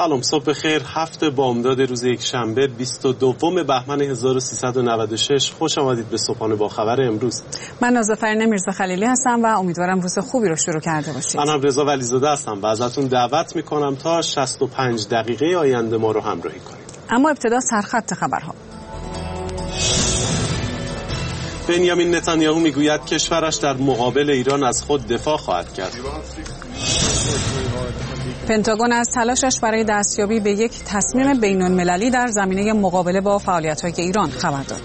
سلام، صبح بخیر. 7 بامداد روز یکشنبه 22 بهمن 1396. خوش آمدید به صبحانه با خبر امروز. من نازافرین میرزا خلیلی هستم و امیدوارم روز خوبی رو شروع کرده باشید. من هم رضا ولیزاده هستم و ازتون دعوت میکنم تا 65 دقیقه آینده ما رو همراهی کنید. اما ابتدا سرخط خبرها. بنیامین نتانیاهو میگوید کشورش در مقابل ایران از خود دفاع خواهد کرد. پنتاگون از تلاشش برای دستیابی به یک تصمیم بین‌المللی در زمینه مقابله با فعالیت‌های ایران خبر داد.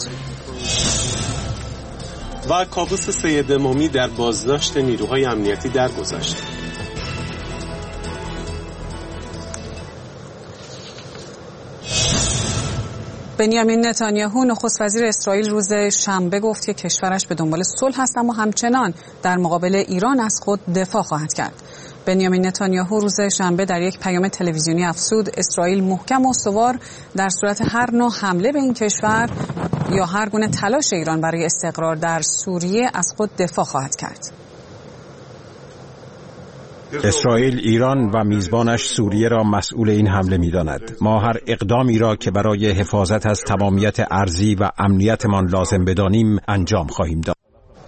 و کابوس سید امامی در بازداشت نیروهای امنیتی درگذشت. بنیامین نتانیاهو نخست وزیر اسرائیل روز شنبه گفت که کشورش به دنبال صلح است اما همچنان در مقابل ایران از خود دفاع خواهد کرد. بنیامین نتانیاهو روز شنبه در یک پیام تلویزیونی افزود اسرائیل محکم و استوار در صورت هر نوع حمله به این کشور یا هر گونه تلاش ایران برای استقرار در سوریه از خود دفاع خواهد کرد. اسرائیل ایران و میزبانش سوریه را مسئول این حمله می‌داند. ما هر اقدامی را که برای حفاظت از تمامیت ارضی و امنیتمان لازم بدانیم انجام خواهیم داد.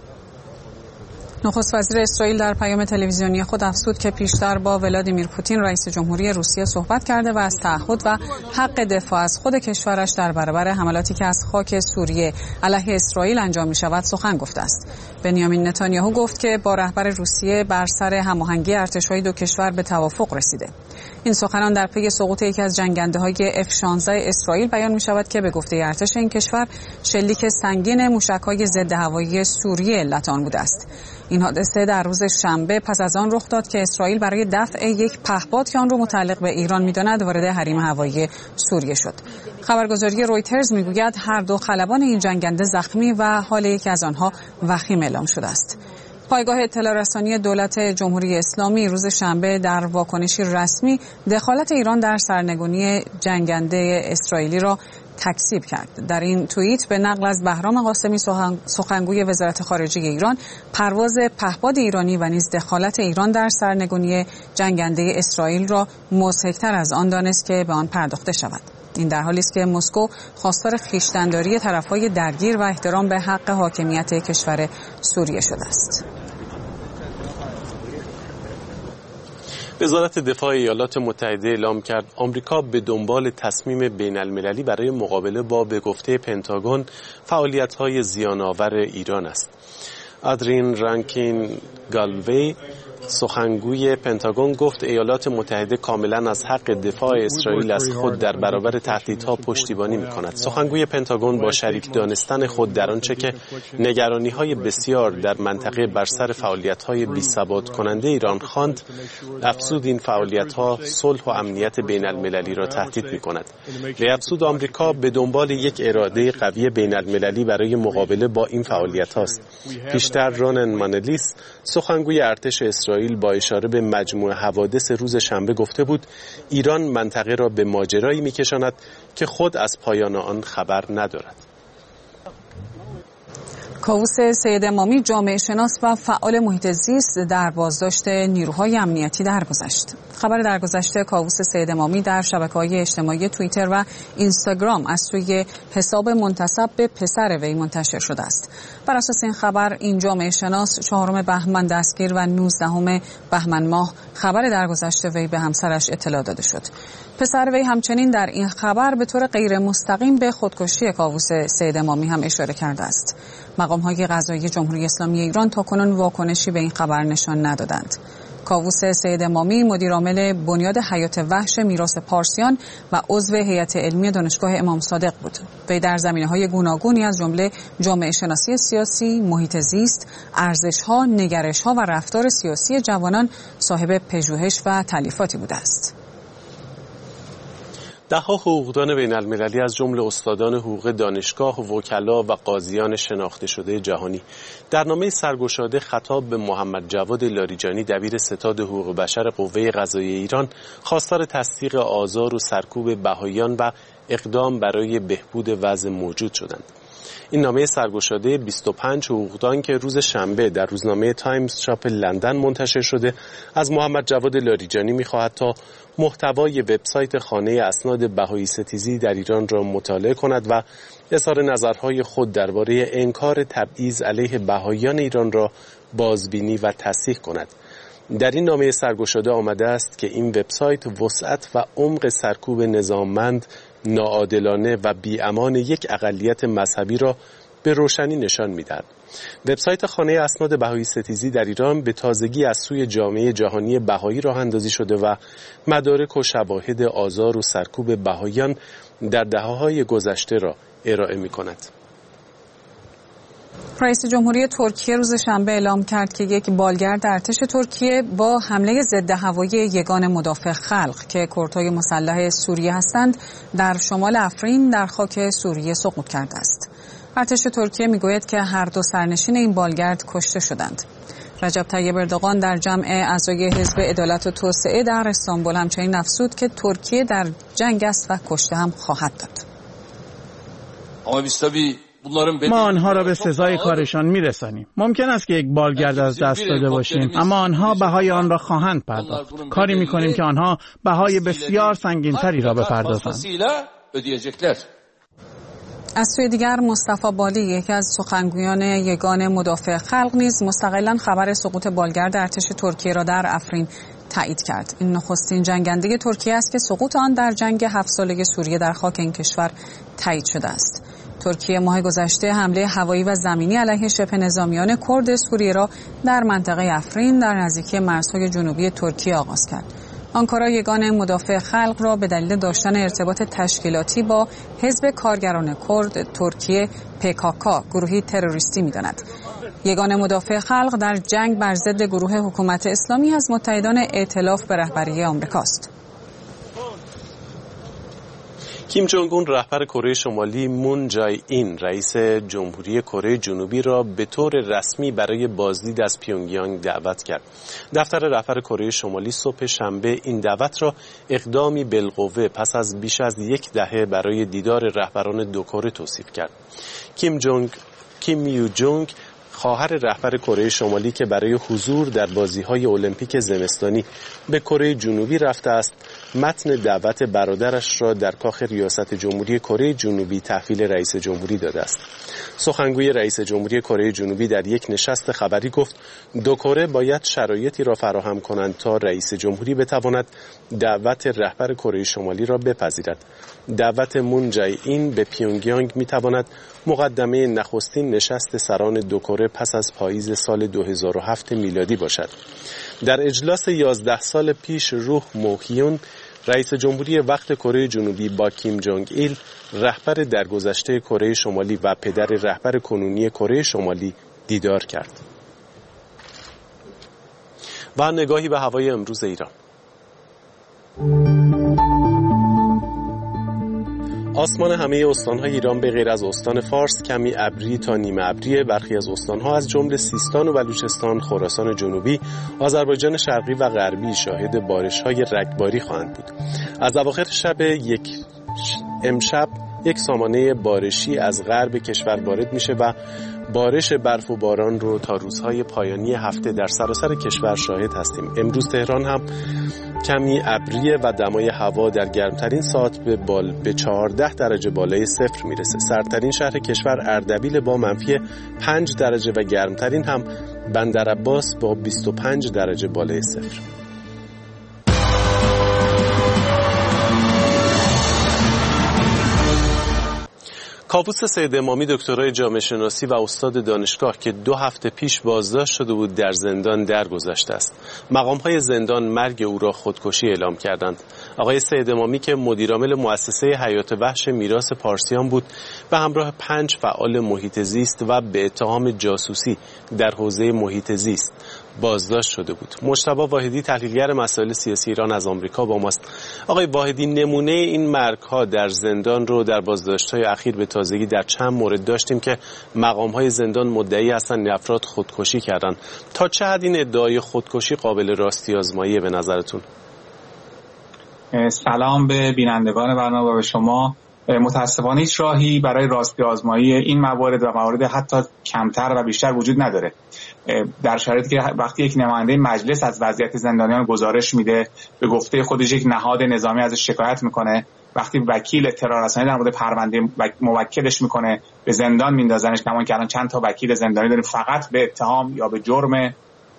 نخست وزیر اسرائیل در پیام تلویزیونی خود افزود که پیشتر با ولادیمیر پوتین رئیس جمهوری روسیه صحبت کرده و از تعهد و حق دفاع از خود کشورش در برابر حملاتی که از خاک سوریه علیه اسرائیل انجام می شود سخن گفته است. بنیامین نتانیاهو گفت که با رهبر روسیه بر سر هماهنگی ارتش‌های دو کشور به توافق رسیده. این سخنان در پی سقوط یکی از جنگنده‌های F-16 اسرائیل بیان می شود که به گفته ارتش این کشور شلیک سنگین موشک‌های ضد هوایی سوریه علت آن بوده است. این حادثه در روز شنبه پس از آن رخ داد که اسرائیل برای دفع یک پهپاد که آن را متعلق به ایران می‌داند وارد حریم هوایی سوریه شد. خبرگزاری رویترز می‌گوید هر دو خلبان این جنگنده زخمی و حال یکی از آنها وخیم اعلام شده است. پایگاه اطلاع رسانی دولت جمهوری اسلامی روز شنبه در واکنشی رسمی دخالت ایران در سرنگونی جنگنده اسرائیلی را تکذیب کرد. در این توییت به نقل از بهرام قاسمی سخنگوی وزارت خارجه ایران پرواز پهپاد ایرانی و نیز دخالت ایران در سرنگونی جنگنده اسرائیل را مضحک‌تر از آن دانست که به آن پرداخته شود. این در حالی است که مسکو خواستار خویشتن‌داری طرف‌های درگیر و احترام به حق حاکمیت کشور سوریه شده است. وزارت دفاع ایالات متحده اعلام کرد آمریکا به دنبال تصمیم بین‌المللی برای مقابله با به گفته پنتاگون فعالیت‌های زیان‌آور ایران است. آدرین رانکین گالوی سخنگوی پنتاگون گفت ایالات متحده کاملا از حق دفاع اسرائیل از خود در برابر تهدیدها پشتیبانی می‌کند. سخنگوی پنتاگون با شریک دانستن خود در آنچه که نگرانی‌های بسیار در منطقه بر سر فعالیت‌های بی‌ثبات کننده ایران خواند، افزود این فعالیت‌ها صلح و امنیت بین‌المللی را تهدید می‌کند. و افزود آمریکا به دنبال یک اراده قوی بین‌المللی برای مقابله با این فعالیت‌ها است. پیشتر رانن مانلیس سخنگوی ارتش اسرائیل با اشاره به مجموع حوادث روز شنبه گفته بود ایران منطقه را به ماجرایی می‌کشاند که خود از پایان آن خبر ندارد. کاووس سید امامی جامعه شناس و فعال محیط زیست در بازداشت نیروهای امنیتی درگذشت. خبر درگذشت کاووس سید امامی در شبکه‌های اجتماعی توییتر و اینستاگرام از سوی حساب منتسب به پسر وی منتشر شده است. بر اساس این خبر این جامعه شناس 4 بهمن دستگیر و 19 بهمن ماه خبر درگذشت وی به همسرش اطلاع داده شد. پسر وی همچنین در این خبر به طور غیر مستقیم به خودکشی کاووس سید امامی هم اشاره کرده است. مقام‌های قضایی جمهوری اسلامی ایران تاکنون واکنشی به این خبر نشان ندادند. کاووس سید امامی مدیرعامل بنیاد حیات وحش میراث پارسیان و عضو هیئت علمی دانشگاه امام صادق بود. وی در زمینه‌های گوناگونی از جمله جامعه شناسی سیاسی، محیط زیست، ارزش‌ها، نگرش‌ها و رفتار سیاسی جوانان صاحب پژوهش و تألیفاتی بوده است. ده‌ها حقوقدان بین‌المللی از جمله استادان حقوق دانشگاه و وکلا و قاضیان شناخته شده جهانی در نامه سرگشاده خطاب به محمد جواد لاریجانی دبیر ستاد حقوق بشر قوه قضاییه ایران خواستار تصدیق آزار و سرکوب بهائیان و اقدام برای بهبود وضع موجود شدند. این نامه سرگشاده 25 حقوقدان که روز شنبه در روزنامه تایمز چاپ لندن منتشر شده از محمد جواد لاریجانی می‌خواهد تا محتوای وبسایت خانه اسناد بهایی ستیزی در ایران را مطالعه کند و اظهار نظرهای خود درباره انکار تبعیض علیه بهاییان ایران را بازبینی و تصحیح کند. در این نامه سرگشاده آمده است که این وبسایت وسعت و عمق سرکوب نظاممند، ناعادلانه و بی‌امان یک اقلیت مذهبی را به روشنی نشان می‌دهد. وبسایت خانه اسناد بهایی ستیزی در ایران به تازگی از سوی جامعه جهانی بهایی راه اندازی شده و مدارک و شواهد آزار و سرکوب بهاییان در دهه‌های گذشته را ارائه می‌کند. رئیس جمهوری ترکیه روز شنبه اعلام کرد که یک بالگرد ارتش ترکیه با حمله ضد هوایی یگان مدافع خلق که کردهای مسلح سوریه هستند در شمال افرین در خاک سوریه سقوط کرده است. ارتش ترکیه میگوید که هر دو سرنشین این بالگرد کشته شدند. رجب طیب اردوغان در جمع اعضای حزب عدالت و توسعه در استانبول همچنین افزود که ترکیه در جنگ است و کشته هم خواهد داد. ما آنها را به سزای کارشان میرسانیم. ممکن است که یک بالگرد از دست داده باشیم، اما آنها بهای آن را خواهند پرداخت. کاری میکنیم که آنها بهای بسیار سنگین‌تری را بپردازند. از سوی دیگر مصطفی بالی یکی از سخنگویان یگان مدافع خلق نیز مستقلاً خبر سقوط بالگرد ارتش ترکیه را در افرین تایید کرد. این نخستین جنگنده ترکیه است که سقوط آن در جنگ 7 ساله سوریه در خاک این کشور تایید شده است. ترکیه ماه گذشته حمله هوایی و زمینی علیه شبه نظامیان کرد سوریه را در منطقه افرین در نزدیکی مرزهای جنوبی ترکیه آغاز کرد. آنکارا یگان مدافع خلق را به دلیل داشتن ارتباط تشکیلاتی با حزب کارگران کرد ترکیه PKK گروهی تروریستی می‌داند. یگان مدافع خلق در جنگ بر ضد گروه حکومت اسلامی از متحدان ائتلاف به رهبری آمریکاست. کیم جونگ اون رهبر کره شمالی مون جای این رئیس جمهوری کره جنوبی را به طور رسمی برای بازدید از پیونگیانگ دعوت کرد. دفتر رهبر کره شمالی صبح شنبه این دعوت را اقدامی بالقوه پس از بیش از یک دهه برای دیدار رهبران دو کره توصیف کرد. کیم یو جونگ خواهر رهبر کره شمالی که برای حضور در بازی‌های المپیک زمستانی به کره جنوبی رفته است، متن دعوت برادرش را در کاخ ریاست جمهوری کره جنوبی تحویل رئیس جمهوری داده است. سخنگوی رئیس جمهوری کره جنوبی در یک نشست خبری گفت دو کره باید شرایطی را فراهم کنند تا رئیس جمهوری بتواند دعوت رهبر کره شمالی را بپذیرد. دعوت مون جای این به پیونگیانگ میتواند مقدمه نخستین نشست سران دو کره پس از پاییز سال 2007 میلادی باشد. در اجلاس 11 سال پیش روح موهیون رئیس جمهوری وقت کره جنوبی با کیم جونگ ایل رهبر درگذشته کره شمالی و پدر رهبر کنونی کره شمالی دیدار کرد. و نگاهی به هوای امروز ایران. آسمان همه استان‌های ایران به غیر از استان فارس کمی ابری تا نیمه ابری. برخی از استان‌ها از جمله سیستان و بلوچستان، خراسان جنوبی، آذربایجان شرقی و غربی شاهد بارش‌های رگباری خواهند بود. از اواخر شب امشب یک سامانه بارشی از غرب کشور وارد میشه و بارش برف و باران رو تا روزهای پایانی هفته در سراسر کشور شاهد هستیم. امروز تهران هم کمی ابریه و دمای هوا در گرمترین ساعت به 14 درجه بالای صفر میرسه. سردترین شهر کشور اردبیل با منفی 5 درجه و گرمترین هم بندرعباس با 25 درجه بالای صفر. کاووس سید امامی دکترای جامعه شناسی و استاد دانشگاه که 2 هفته پیش بازداشت شده بود در زندان درگذشته است. مقام‌های زندان مرگ او را خودکشی اعلام کردند. آقای سید امامی که مدیرعامل مؤسسه حیات وحش میراث پارسیان بود به همراه 5 فعال محیط زیست و به اتهام جاسوسی در حوزه محیط زیست بازداشت شده بود. مجتبی واحدی تحلیلگر مسائل سیاسی ایران از آمریکا با ماست. آقای واحدی، نمونه این مرگ‌ها در زندان رو در بازداشت‌های اخیر به تازگی در چند مورد داشتیم که مقام‌های زندان مدعی هستند افراد خودکشی کردند. تا چه حد این ادعای خودکشی قابل راستی آزماییه به نظرتون؟ سلام به بینندگان برنامه و به شما. متاسفانه هیچ راهی برای راستی آزمایی این موارد و موارد حتی کمتر و بیشتر وجود نداره. در شرایطی که وقتی یک نماینده مجلس از وضعیت زندانیان گزارش میده، به گفته خودش یک نهاد نظامی ازش شکایت میکنه، وقتی وکیل اطلاع رسانی در مورد پرونده موکلش میکنه به زندان میندازنش، کما که الان چند تا وکیل زندانی داریم فقط به اتهام یا به جرم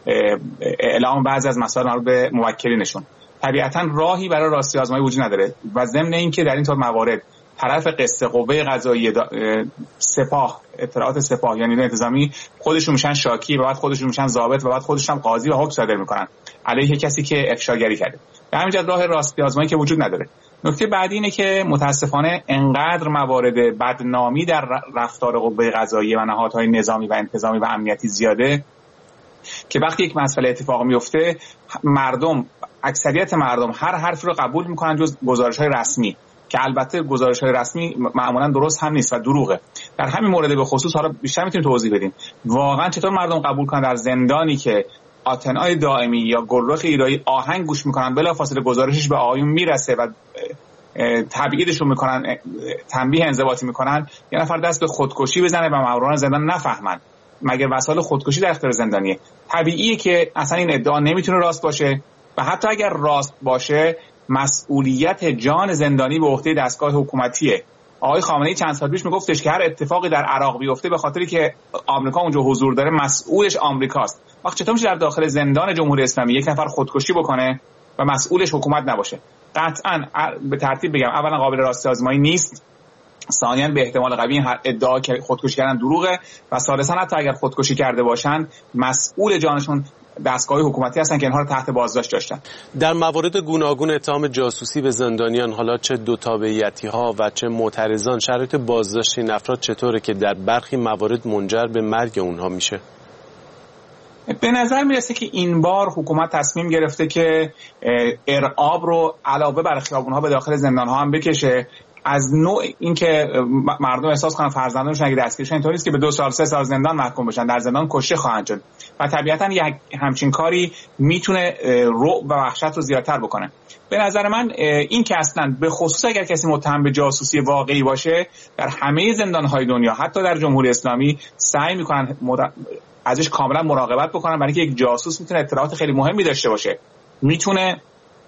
اعلام بعضی از مسائل مربوط به موکلینشون. طبیعتا راهی برای راستی آزمایی وجود نداره و ضمن اینکه در این طور موارد طرف قصه قوه قضاییه سپاه، اطلاعات سپاه یا نیروی انتظامی خودشون میشن شاکی و بعد خودشون میشن ضابط و بعد خودشون هم قاضی و حکم صادر میکنن علیه کسی که افشاگری کرده. به همین جهت راه راستی آزمایی که وجود نداره. نکته بعدی اینه که متاسفانه انقدر موارد بدنامی در رفتار قوه قضاییه و نهادهای نظامی و انتظامی و امنیتی زیاده که وقتی یک مسئله اتفاق میفته مردم، اکثریت مردم هر حرفی رو قبول میکنن جز گزارش‌های رسمی که البته گزارش‌های رسمی معمولاً درست هم نیست و دروغه. در همین مورد به خصوص حالا بیشتر میتونیم توضیح بدیم واقعا چطور مردم قبول کنن در زندانی که آتنای دائمی یا گلرخ ایرایی آهنگ گوش میکنن بلافاصله گزارشش به آقایون میرسه و تبعیدشون میکنن، تنبیه انضباطی میکنن، یه نفر دست به خودکشی بزنه و ماموران زندان نفهمن مگر وسایل خودکشی در اختیار زندانیه. طبیعیه که اصلا این ادعا نمیتونه راست باشه و حتی اگر راست باشه مسئولیت جان زندانی به عهده دستگاه حکومتیه. آقای خامنه‌ای چند سال پیش میگفتش که هر اتفاقی در عراق بیفته به خاطری که آمریکا اونجا حضور داره مسئولش آمریکاست. وقت چطور میشه در داخل زندان جمهوری اسلامی یک نفر خودکشی بکنه و مسئولش حکومت نباشه؟ قطعاً به ترتیب بگم اولا قابل راستی آزمایی نیست، ثانیاً به احتمال قوی هر ادعا که خودکشی کردن دروغه و ثالثاً حتی اگر خودکشی کرده باشن مسئول جانشون دستگاه حکومتی هستن که اینها رو تحت بازداشت داشتن. در موارد گوناگون اتهام جاسوسی به زندانیان، حالا چه دو تابعیتی‌ها و چه معترضان، شرایط بازداشت این افراد چطوره که در برخی موارد منجر به مرگ اونها میشه؟ به نظر میرسه که این بار حکومت تصمیم گرفته که ارعاب رو علاوه بر خیابون‌ها به داخل زندان‌ها هم بکشه، از نوع اینکه مردم احساس کنن فرزندانشون اگه دستگیر شدن اینطوری است که به 2 سال 3 سال زندان محکوم بشن، در زندان کشته خواهند شد و طبیعتاً یک همچین کاری میتونه رعب و وحشت رو زیادتر بکنه. به نظر من این که اصلا به خصوص اگر کسی متهم به جاسوسی واقعی باشه در همه زندان‌های دنیا حتی در جمهوری اسلامی سعی میکنن ازش کاملا مراقبت بکنن، برای اینکه یک جاسوس میتونه اطلاعات خیلی مهمی داشته باشه، میتونه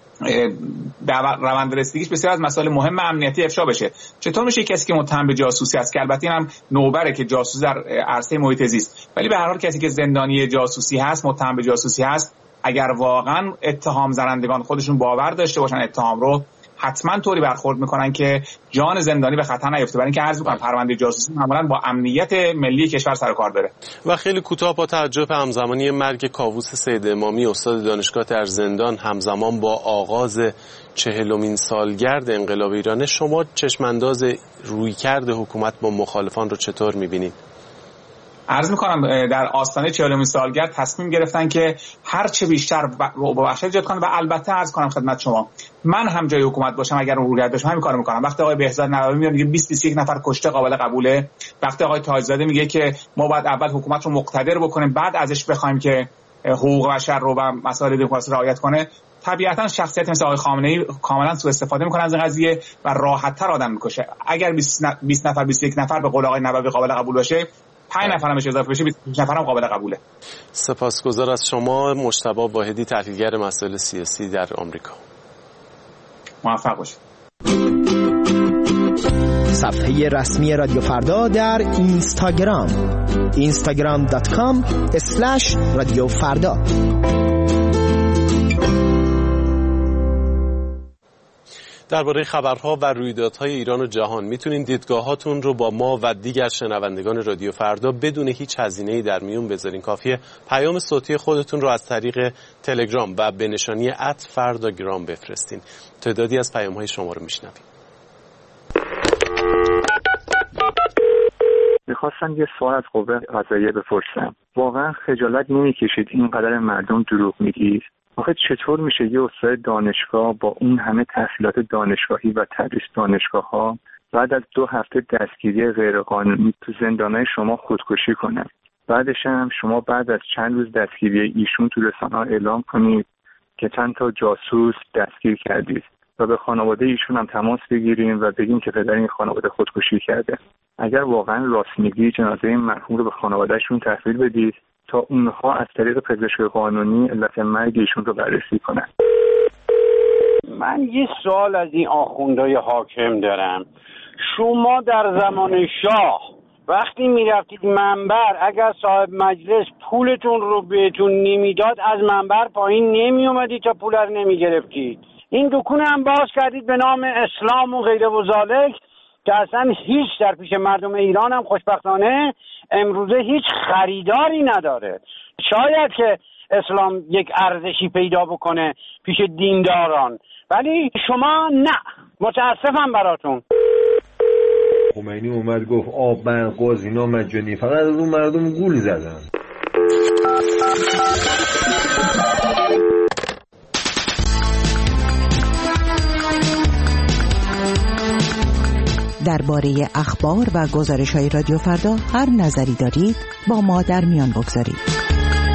در روند رسیدگیش بسیار از مسائل مهم امنیتی افشا بشه. چطور میشه کسی که متهم به جاسوسی است که البته اینم نوبره که جاسوس در عرصه محیط زیست، ولی به هر حال کسی که زندانی جاسوسی هست، متهم به جاسوسی هست، اگر واقعا اتهام زنندگان خودشون باور داشته باشن اتهام رو، حتما طوری برخورد میکنن که جان زندانی به خطر نیفته، برای اینکه عرض میکنم پرونده جاسوسی معمولا با امنیت ملی کشور سر و کار داره. و خیلی کوتاه، با توجه به همزمانی مرگ کاووس سید امامی استاد دانشگاه در زندان همزمان با آغاز 40مین سالگرد انقلاب ایران، شما چشمانداز رویکرد حکومت با مخالفان رو چطور میبینید؟ عرض میکنم در آستانه 40مین سالگرد تصمیم گرفتن که هر چه بیشتر رعب و وحشت ایجاد کنن و البته عرض کنم خدمت شما من هم جای حکومت باشم اگر اون رویکرد داشتم همین کارو میکنم. وقتی آقای بهزاد نووی میاد میگه 20-21 نفر کشته قابل قبوله، وقتی آقای تاجزاده میگه که ما باید اول حکومت رو مقتدر بکنیم بعد ازش بخوایم که حقوق بشر رو و مسائل دموکراسی رعایت کنه، طبیعتا شخصیت مثل آقای خامنه‌ای کاملا سوء استفاده میکنه از این قضیه و راحت‌تر آدم میکشه. اگر 20 نفر 21 نفر به قول آقای نووی قابل قبول باشه، 5 نفر هم اضافه بشه 20 نفر هم قابل قبوله. سپاسگزار از شما مجتبی واحدی، تحلیلگر مسائل سیاسی در آمریکا. موفق باشید. صفحه رسمی رادیو فردا در اینستاگرام instagram.com/رادیوفردا. درباره خبرها و رویدادهای ایران و جهان میتونین دیدگاهاتون رو با ما و دیگر شنوندگان رادیو فردا بدون هیچ هزینه‌ای در میون بذارین. کافیه پیام صوتی خودتون رو از طریق تلگرام و به نشانی @فرداگرام بفرستین. تعدادی از پیام‌های شما رو میشنویم. میخواستم یه سوال از قوه قضاییه بپرسم. واقعا خجالت نمیکشید اینقدر مردم دروغ میگید؟ آخه چطور میشه یه استاد دانشگاه با اون همه تحصیلات دانشگاهی و تدریس دانشگاه‌ها بعد از 2 هفته دستگیری غیرقانونی تو زندانهای شما خودکشی کنه؟ بعدش هم شما بعد از چند روز دستگیری ایشون تو رسانه‌ها اعلام کنید که چند تا جاسوس دستگیر کردید. و به خانواده ایشون هم تماس بگیریم و بگیم که پدر این خانواده خودکشی کرده. اگر واقعا راست میگی جنازه مرحوم رو به خانوادهشون تحویل بدید تا اونها از طریق پزشک قانونی علت مرگ ایشون رو بررسی کنن. من یه سوال از این آخوندهای حاکم دارم. شما در زمان شاه وقتی میرفتید منبر، اگر صاحب مجلس پولتون رو بهتون نمیداد از منبر پایین نمی اومدید تا پول رو نمی گرفتید. این دکون هم باز کردید به نام اسلام و غیره و ذالک که اصلا هیچ در پیش مردم ایران هم خوشبختانه امروزه هیچ خریداری نداره. شاید که اسلام یک ارزشی پیدا بکنه پیش دینداران، ولی شما نه. متاسفم براتون. خمینی اومد گفت آب برقاز اینا مجانی، فقط از اون مردم گول زدن. درباره اخبار و گزارش‌های رادیو فردا هر نظری دارید با ما در میان بگذارید.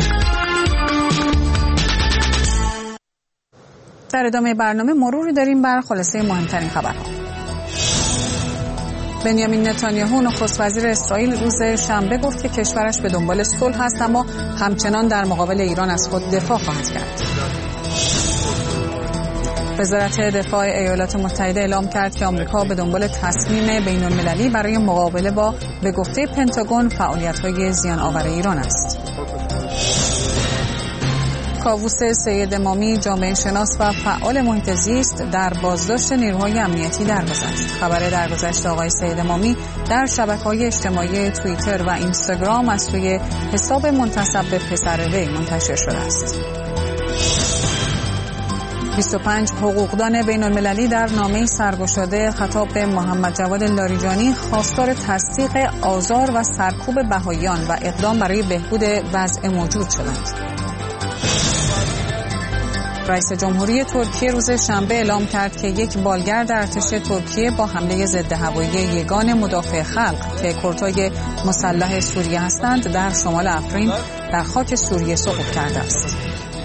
در ادامه برنامه مروری داریم بر خلاصه مهمترین خبرها. بنیامین نتانیاهو نخست وزیر اسرائیل روز شنبه گفت که کشورش به دنبال صلح است، اما همچنان در مقابل ایران از خود دفاع خواهد کرد. وزارت دفاع ایالات متحده اعلام کرد که آمریکا به دنبال تصمیم بین‌المللی برای مقابله با به گفته پنتاگون فعالیت‌های زیان‌آور ایران است. کاووس سید امامی جامعه شناس و فعال محیط زیست در بازداشت نیروهای امنیتی درگذشت. خبر درگذشت آقای سید امامی در شبکه‌های اجتماعی توییتر و اینستاگرام از سوی حساب منتسب به پسر وی منتشر شده است. 25 حقوقدان بین‌المللی در نامه‌ای سرگشاده خطاب به محمد جواد لاریجانی خواستار تصدیق آزار و سرکوب بهائیان و اقدام برای بهبود وضع موجود شدند. رئیس جمهوری ترکیه روز شنبه اعلام کرد که یک بالگرد ارتش ترکیه با حمله ضد هوایی یگان مدافع خلق که کردهای مسلح سوریه هستند در شمال افرین در خاک سوریه سقوط کرده است.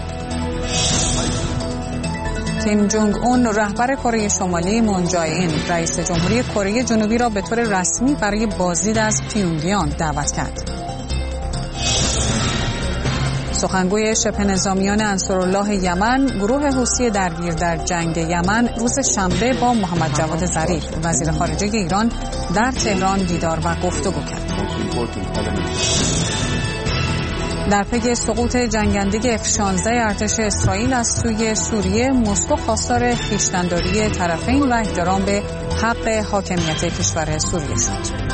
کیم جونگ اون رهبر کره شمالی مون جای این رئیس جمهوری کره جنوبی را به طور رسمی برای بازدید از پیونگیانگ دعوت کرد. سخنگوی شبه نظامیان انصارالله یمن گروه حوثی درگیر در جنگ یمن روز شنبه با محمد جواد ظریف وزیر خارجه ایران در تهران دیدار و گفتگو کرد. در پی سقوط جنگندگی F-16 ارتش اسرائیل از سوی سوریه، مسکو خواستار خویشتن‌داری طرفین و احترام به حق حاکمیت کشور سوریه شد.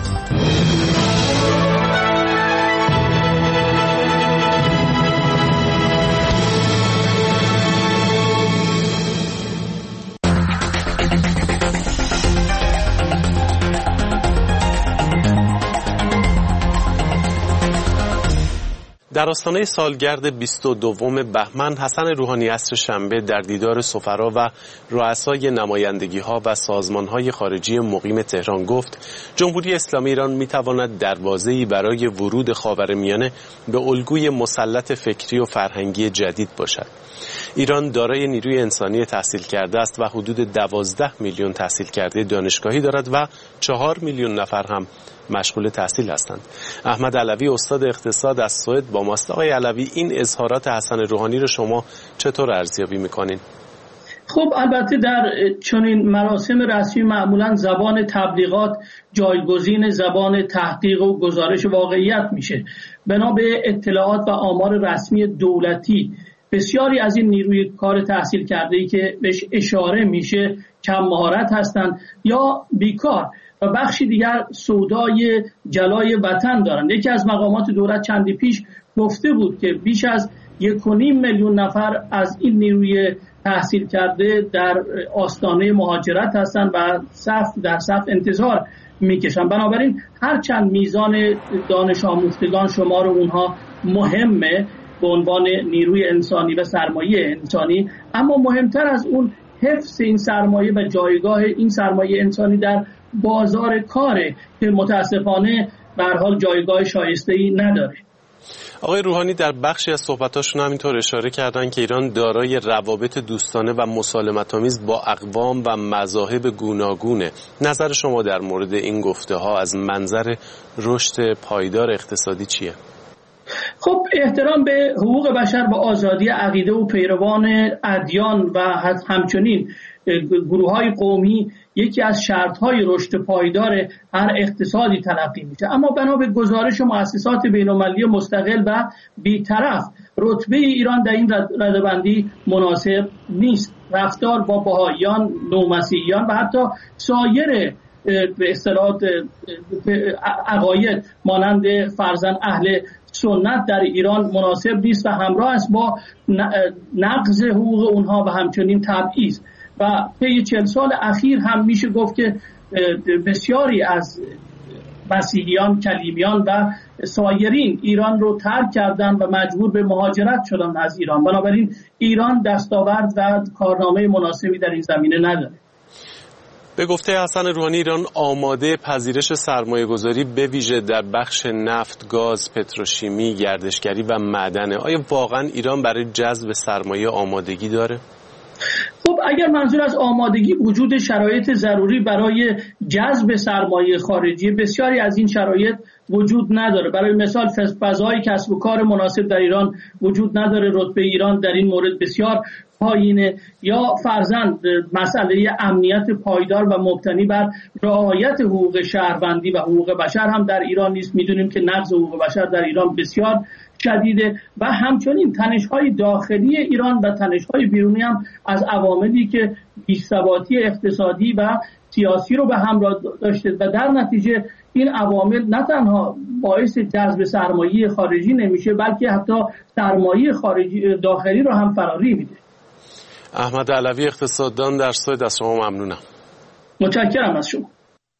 در آستانه سالگرد 22 بهمن، حسن روحانی عصر شنبه در دیدار سفرا و رؤسای نمایندگی‌ها و سازمان‌های خارجی مقیم تهران گفت جمهوری اسلامی ایران می‌تواند دروازه‌ای برای ورود خاورمیانه به الگوی مسلط فکری و فرهنگی جدید باشد. ایران دارای نیروی انسانی تحصیل کرده است و حدود 12 میلیون تحصیل کرده دانشگاهی دارد و 4 میلیون نفر هم مشغول تحصیل هستند. احمد علوی استاد اقتصاد از سوئد با ماست. آقای علوی، این اظهارات حسن روحانی رو شما چطور ارزیابی می‌کنین؟ خب البته در چنین مراسم رسمی معمولا زبان تبلیغات جایگزین زبان تحقیق و گزارش واقعیت میشه. بنا به اطلاعات و آمار رسمی دولتی بسیاری از این نیروی کار تحصیل کرده‌ای که بهش اشاره میشه کم مهارت هستند یا بیکار و بخشی دیگر سودای جلای وطن دارند. یکی از مقامات دولت چندی پیش گفته بود که بیش از 1.5 میلیون نفر از این نیروی تحصیل کرده در آستانه مهاجرت هستند و در صف انتظار میکشن. بنابراین هرچند میزان دانش آموختگان شمار اونها مهمه به عنوان نیروی انسانی و سرمایه انسانی، اما مهمتر از اون حفظ این سرمایه و جایگاه این سرمایه انسانی در بازار کاره که متاسفانه به هر حال جایگاه شایسته‌ای نداره. آقای روحانی در بخشی از صحبتاشون همینطور اشاره کردن که ایران دارای روابط دوستانه و مسالمت‌آمیز با اقوام و مذاهب گوناگونه. نظر شما در مورد این گفته‌ها از منظر رشد پایدار اقتصادی چیه؟ خب احترام به حقوق بشر و آزادی عقیده و پیروان ادیان و همچنین گروه‌های قومی یکی از شرط‌های رشد پایدار هر اقتصادی تلقی میشه. اما بنا به گزارش مؤسسات بین‌المللی مستقل و بی‌طرف رتبه ایران در این رده‌بندی مناسب نیست. رفتار با بهائیان، نومسیحیان و حتی سایر به اصطلاح عقاید مانند فرزند اهل سنت در ایران مناسب نیست و همراه است با نقض حقوق اونها و همچنین تبعیض. و طی 40 سال اخیر هم میشه گفت که بسیاری از مسیحیان، کلیمیان و سایرین ایران رو ترک کردن و مجبور به مهاجرت شدن از ایران. بنابراین ایران دستاورد و کارنامه مناسبی در این زمینه نداره. به گفته حسن روحانی ایران آماده پذیرش سرمایه‌گذاری به ویژه در بخش نفت، گاز، پتروشیمی، گردشگری و معدنه. آیا واقعا ایران برای جذب سرمایه آمادگی داره؟ خب اگر منظور از آمادگی وجود شرایط ضروری برای جذب سرمایه خارجی، بسیاری از این شرایط وجود نداره. برای مثال فضای کسب و کار مناسب در ایران وجود نداره. رتبه ایران در این مورد بسیار پایینه. یا فرضاً مسئله امنیت پایدار و مبتنی بر رعایت حقوق شهروندی و حقوق بشر هم در ایران نیست. میدونیم که نقض حقوق بشر در ایران بسیار شدیده و همچنین تنش‌های داخلی ایران و تنش‌های بیرونی هم از عواملی که بی‌ثباتی اقتصادی و سیاسی رو به همراه داشته و در نتیجه این عوامل نه تنها باعث جذب سرمایه خارجی نمیشه بلکه حتی سرمایه خارجی داخلی رو هم فراری میده. احمد علوی اقتصاددان در سوئد، از شما ممنونم. متشکرم از شما.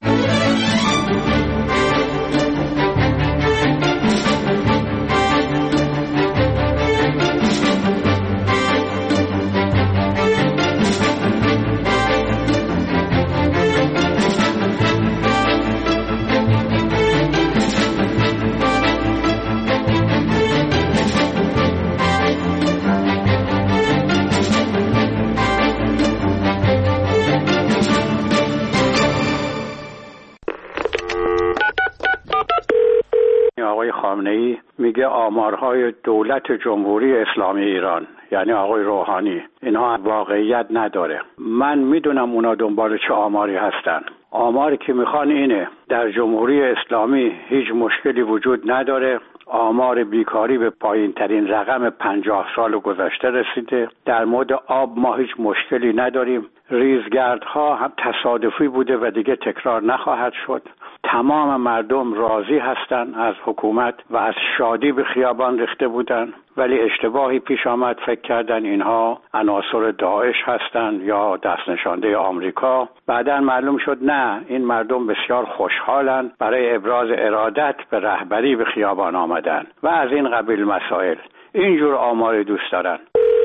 خامنه‌ای میگه آمارهای دولت جمهوری اسلامی ایران یعنی آقای روحانی اینها واقعیت نداره. من میدونم اونا دنبال چه آماری هستن. آماری که میخوان اینه در جمهوری اسلامی هیچ مشکلی وجود نداره. آمار بیکاری به پایین ترین رقم 50 سال گذشته رسیده. در مورد آب ما هیچ مشکلی نداریم. ریزگردها هم تصادفی بوده و دیگه تکرار نخواهد شد. تمام مردم راضی هستند از حکومت و از شادی به خیابان ریخته بودند، ولی اشتباهی پیش آمد، فکر کردن اینها عناصر داعش هستند یا دست نشانده آمریکا. بعداً معلوم شد نه، این مردم بسیار خوشحالند، برای ابراز ارادت به رهبری به خیابان آمدن و از این قبیل مسائل. اینجور آمار دوست دارن.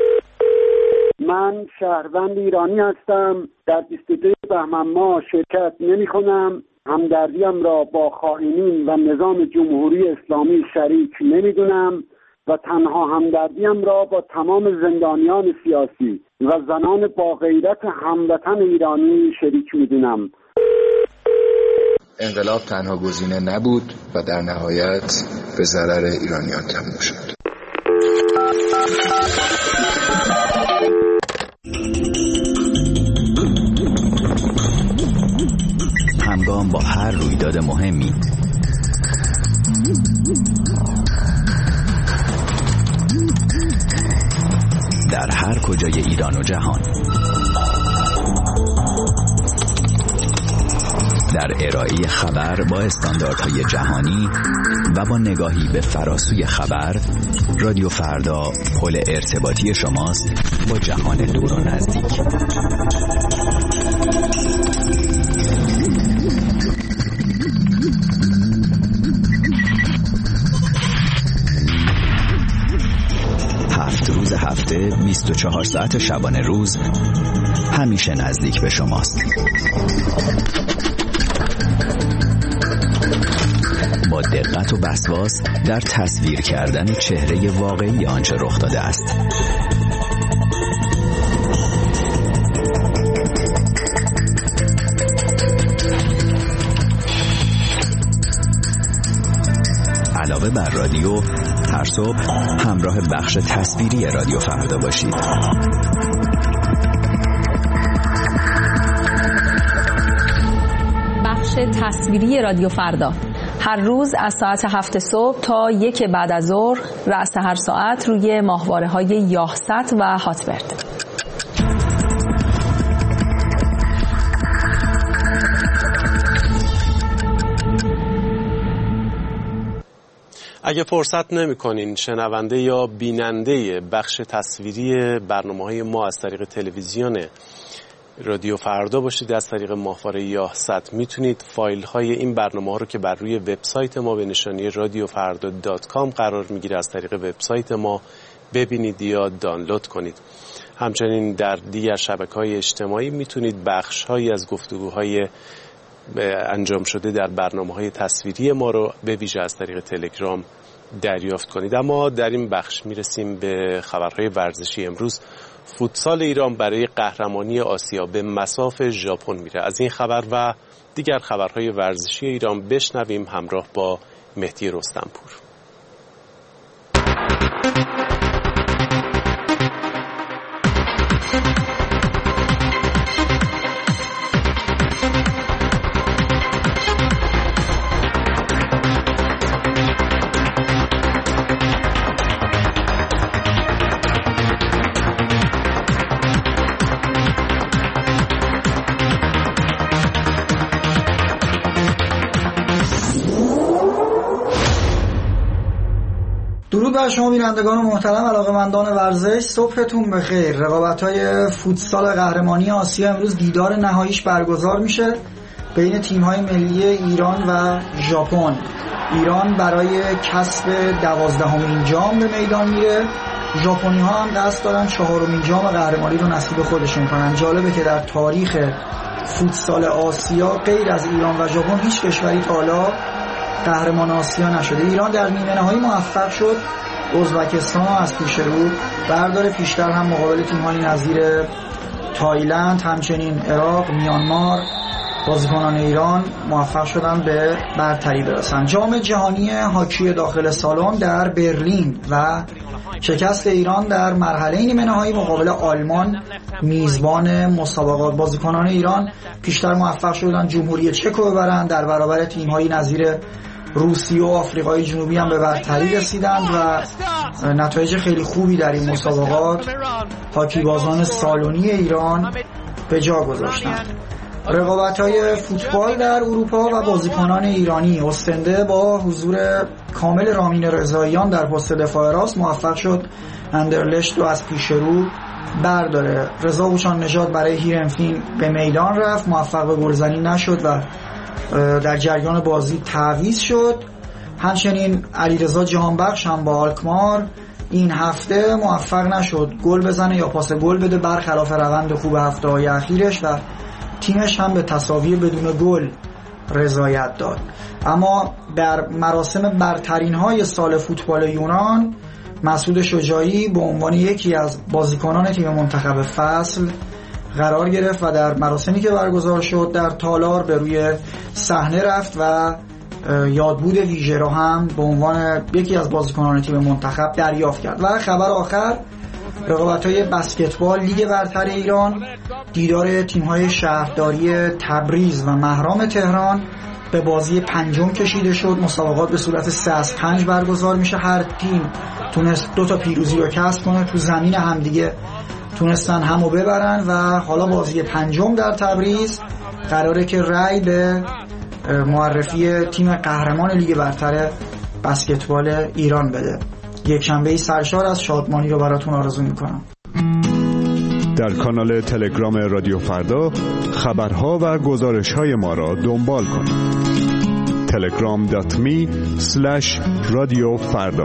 من شهروند ایرانی هستم، در 22 بهمن ماه شرکت نمی کنم. همدردیم را با خائنین و نظام جمهوری اسلامی شریک نمیدونم و تنها همدردیم را با تمام زندانیان سیاسی و زنان با غیرت هموطن ایرانی شریک میدونم. انقلاب تنها گزینه نبود و در نهایت به ضرر ایرانیان تموم شد. همگام با هر رویداد مهمی در هر کجای ایران و جهان، در ارائه خبر با استانداردهای جهانی و با نگاهی به فراسوی خبر، رادیو فردا پل ارتباطی شماست با جهان دور و نزدیک. روز هفته 24 ساعت شبانه روز همیشه نزدیک به شماست. با دقت دقت و وسواس در تصویر کردن چهره واقعی آنچه رخ داده است. علاوه بر رادیو، هر صبح همراه بخش تصویری رادیو فردا باشید. بخش تصویری رادیو فردا هر روز از ساعت 7 صبح تا 1 بعد از ظهر رأس هر ساعت روی ماهواره‌های یاهست و هاتبرد. اگه فرصت نمی‌کنین شنونده یا بیننده بخش تصویری برنامه‌های ما از طریق تلویزیون رادیو فردا باشید، از طریق ماهواره یاهست میتونید فایل‌های این برنامه‌ها رو که بر روی وبسایت ما به نشانی radiofarda.com قرار میگیره از طریق وبسایت ما ببینید یا دانلود کنید. همچنین در دیگر شبکه‌های اجتماعی میتونید بخش‌هایی از گفتگوهای انجام شده در برنامه‌های تصویری ما رو به ویژه از طریق تلگرام دریافت کنید. اما در این بخش میرسیم به خبرهای ورزشی. امروز فوتسال ایران برای قهرمانی آسیا به مصاف ژاپن میره. از این خبر و دیگر خبرهای ورزشی ایران بشنویم همراه با مهدی رستمپور. درود بر شما بینندگان محترم علاقه‌مندان ورزش، صبحتون بخیر. رقابت‌های فوتسال قهرمانی آسیا امروز دیدار نهاییش برگزار میشه بین تیم‌های ملی ایران و ژاپن. ایران برای کسب 12مین جام به میدان میره. ژاپنی‌ها هم قصد دارن 4مین جام قهرمانی رو نصیب خودشون کنن. جالبه که در تاریخ فوتسال آسیا غیر از ایران و ژاپن هیچ کشوری تا حالا قهرمان آسیا نشده. ایران در نیمه نهایی موفق شد ازبکستان از پیش رو برداره. پیشتر هم مقابل تیم‌های نظیر تایلند، همچنین عراق، میانمار، بازیکنان ایران موفق شدن به برتری برسن. جام جهانی هاکی داخل سالن در برلین و شکست ایران در مرحله نیمه نهایی مقابل آلمان میزبان مسابقات. بازیکنان ایران پیشتر موفق شدن جمهوری چک رو ببرن، در برابر تیم‌های نظیر روسیه و آفریقای جنوبی هم به برتری رسیدند و نتایج خیلی خوبی در این مسابقات هاکیبازان سالنی ایران به جا گذاشتند. رقابت‌های فوتبال در اروپا و بازیکنان ایرانی. استنده با حضور کامل رامین رضاییان در پست دفاع راست موفق شد اندرلشت رو از پیش رو برداره. رضا هوشان نژاد برای هیرنفین به میدان رفت، موفق به گلزنی نشد و در جریان بازی تعویض شد. همچنین علیرضا جهانبخش هم با آلکمار این هفته موفق نشد گل بزنه یا پاس گل بده، برخلاف روند خوب هفته‌های اخیرش، و تیمش هم به تساوی بدون گل رضایت داد. اما در مراسم برترین‌های سال فوتبال یونان مسعود شجاعی به عنوان یکی از بازیکنان تیم منتخب فصل قرار گرفت و در مراسمی که برگزار شد در تالار به روی صحنه رفت و یادبود ویژه را هم به عنوان یکی از بازیکنان تیم منتخب دریافت کرد. و خبر آخر، رقابت‌های بسکتبال لیگ برتر ایران، دیدار تیم‌های شهرداری تبریز و مهرام تهران به بازی پنجم کشیده شد. مسابقات به صورت 3-5 برگزار میشه. هر تیم تونست 2 پیروزی رو کسب کنه، تو زمین همدیگه تونستن همو ببرن و حالا بازی پنجم در تبریز قراره که رأی به معرفی تیم قهرمان لیگ برتر بسکتبال ایران بده. یک شنبه سرشار از شادمانی رو براتون آرزو میکنم. در کانال تلگرام رادیو فردا خبرها و گزارش‌های ما را دنبال کنید. telegram.me/radiofarda.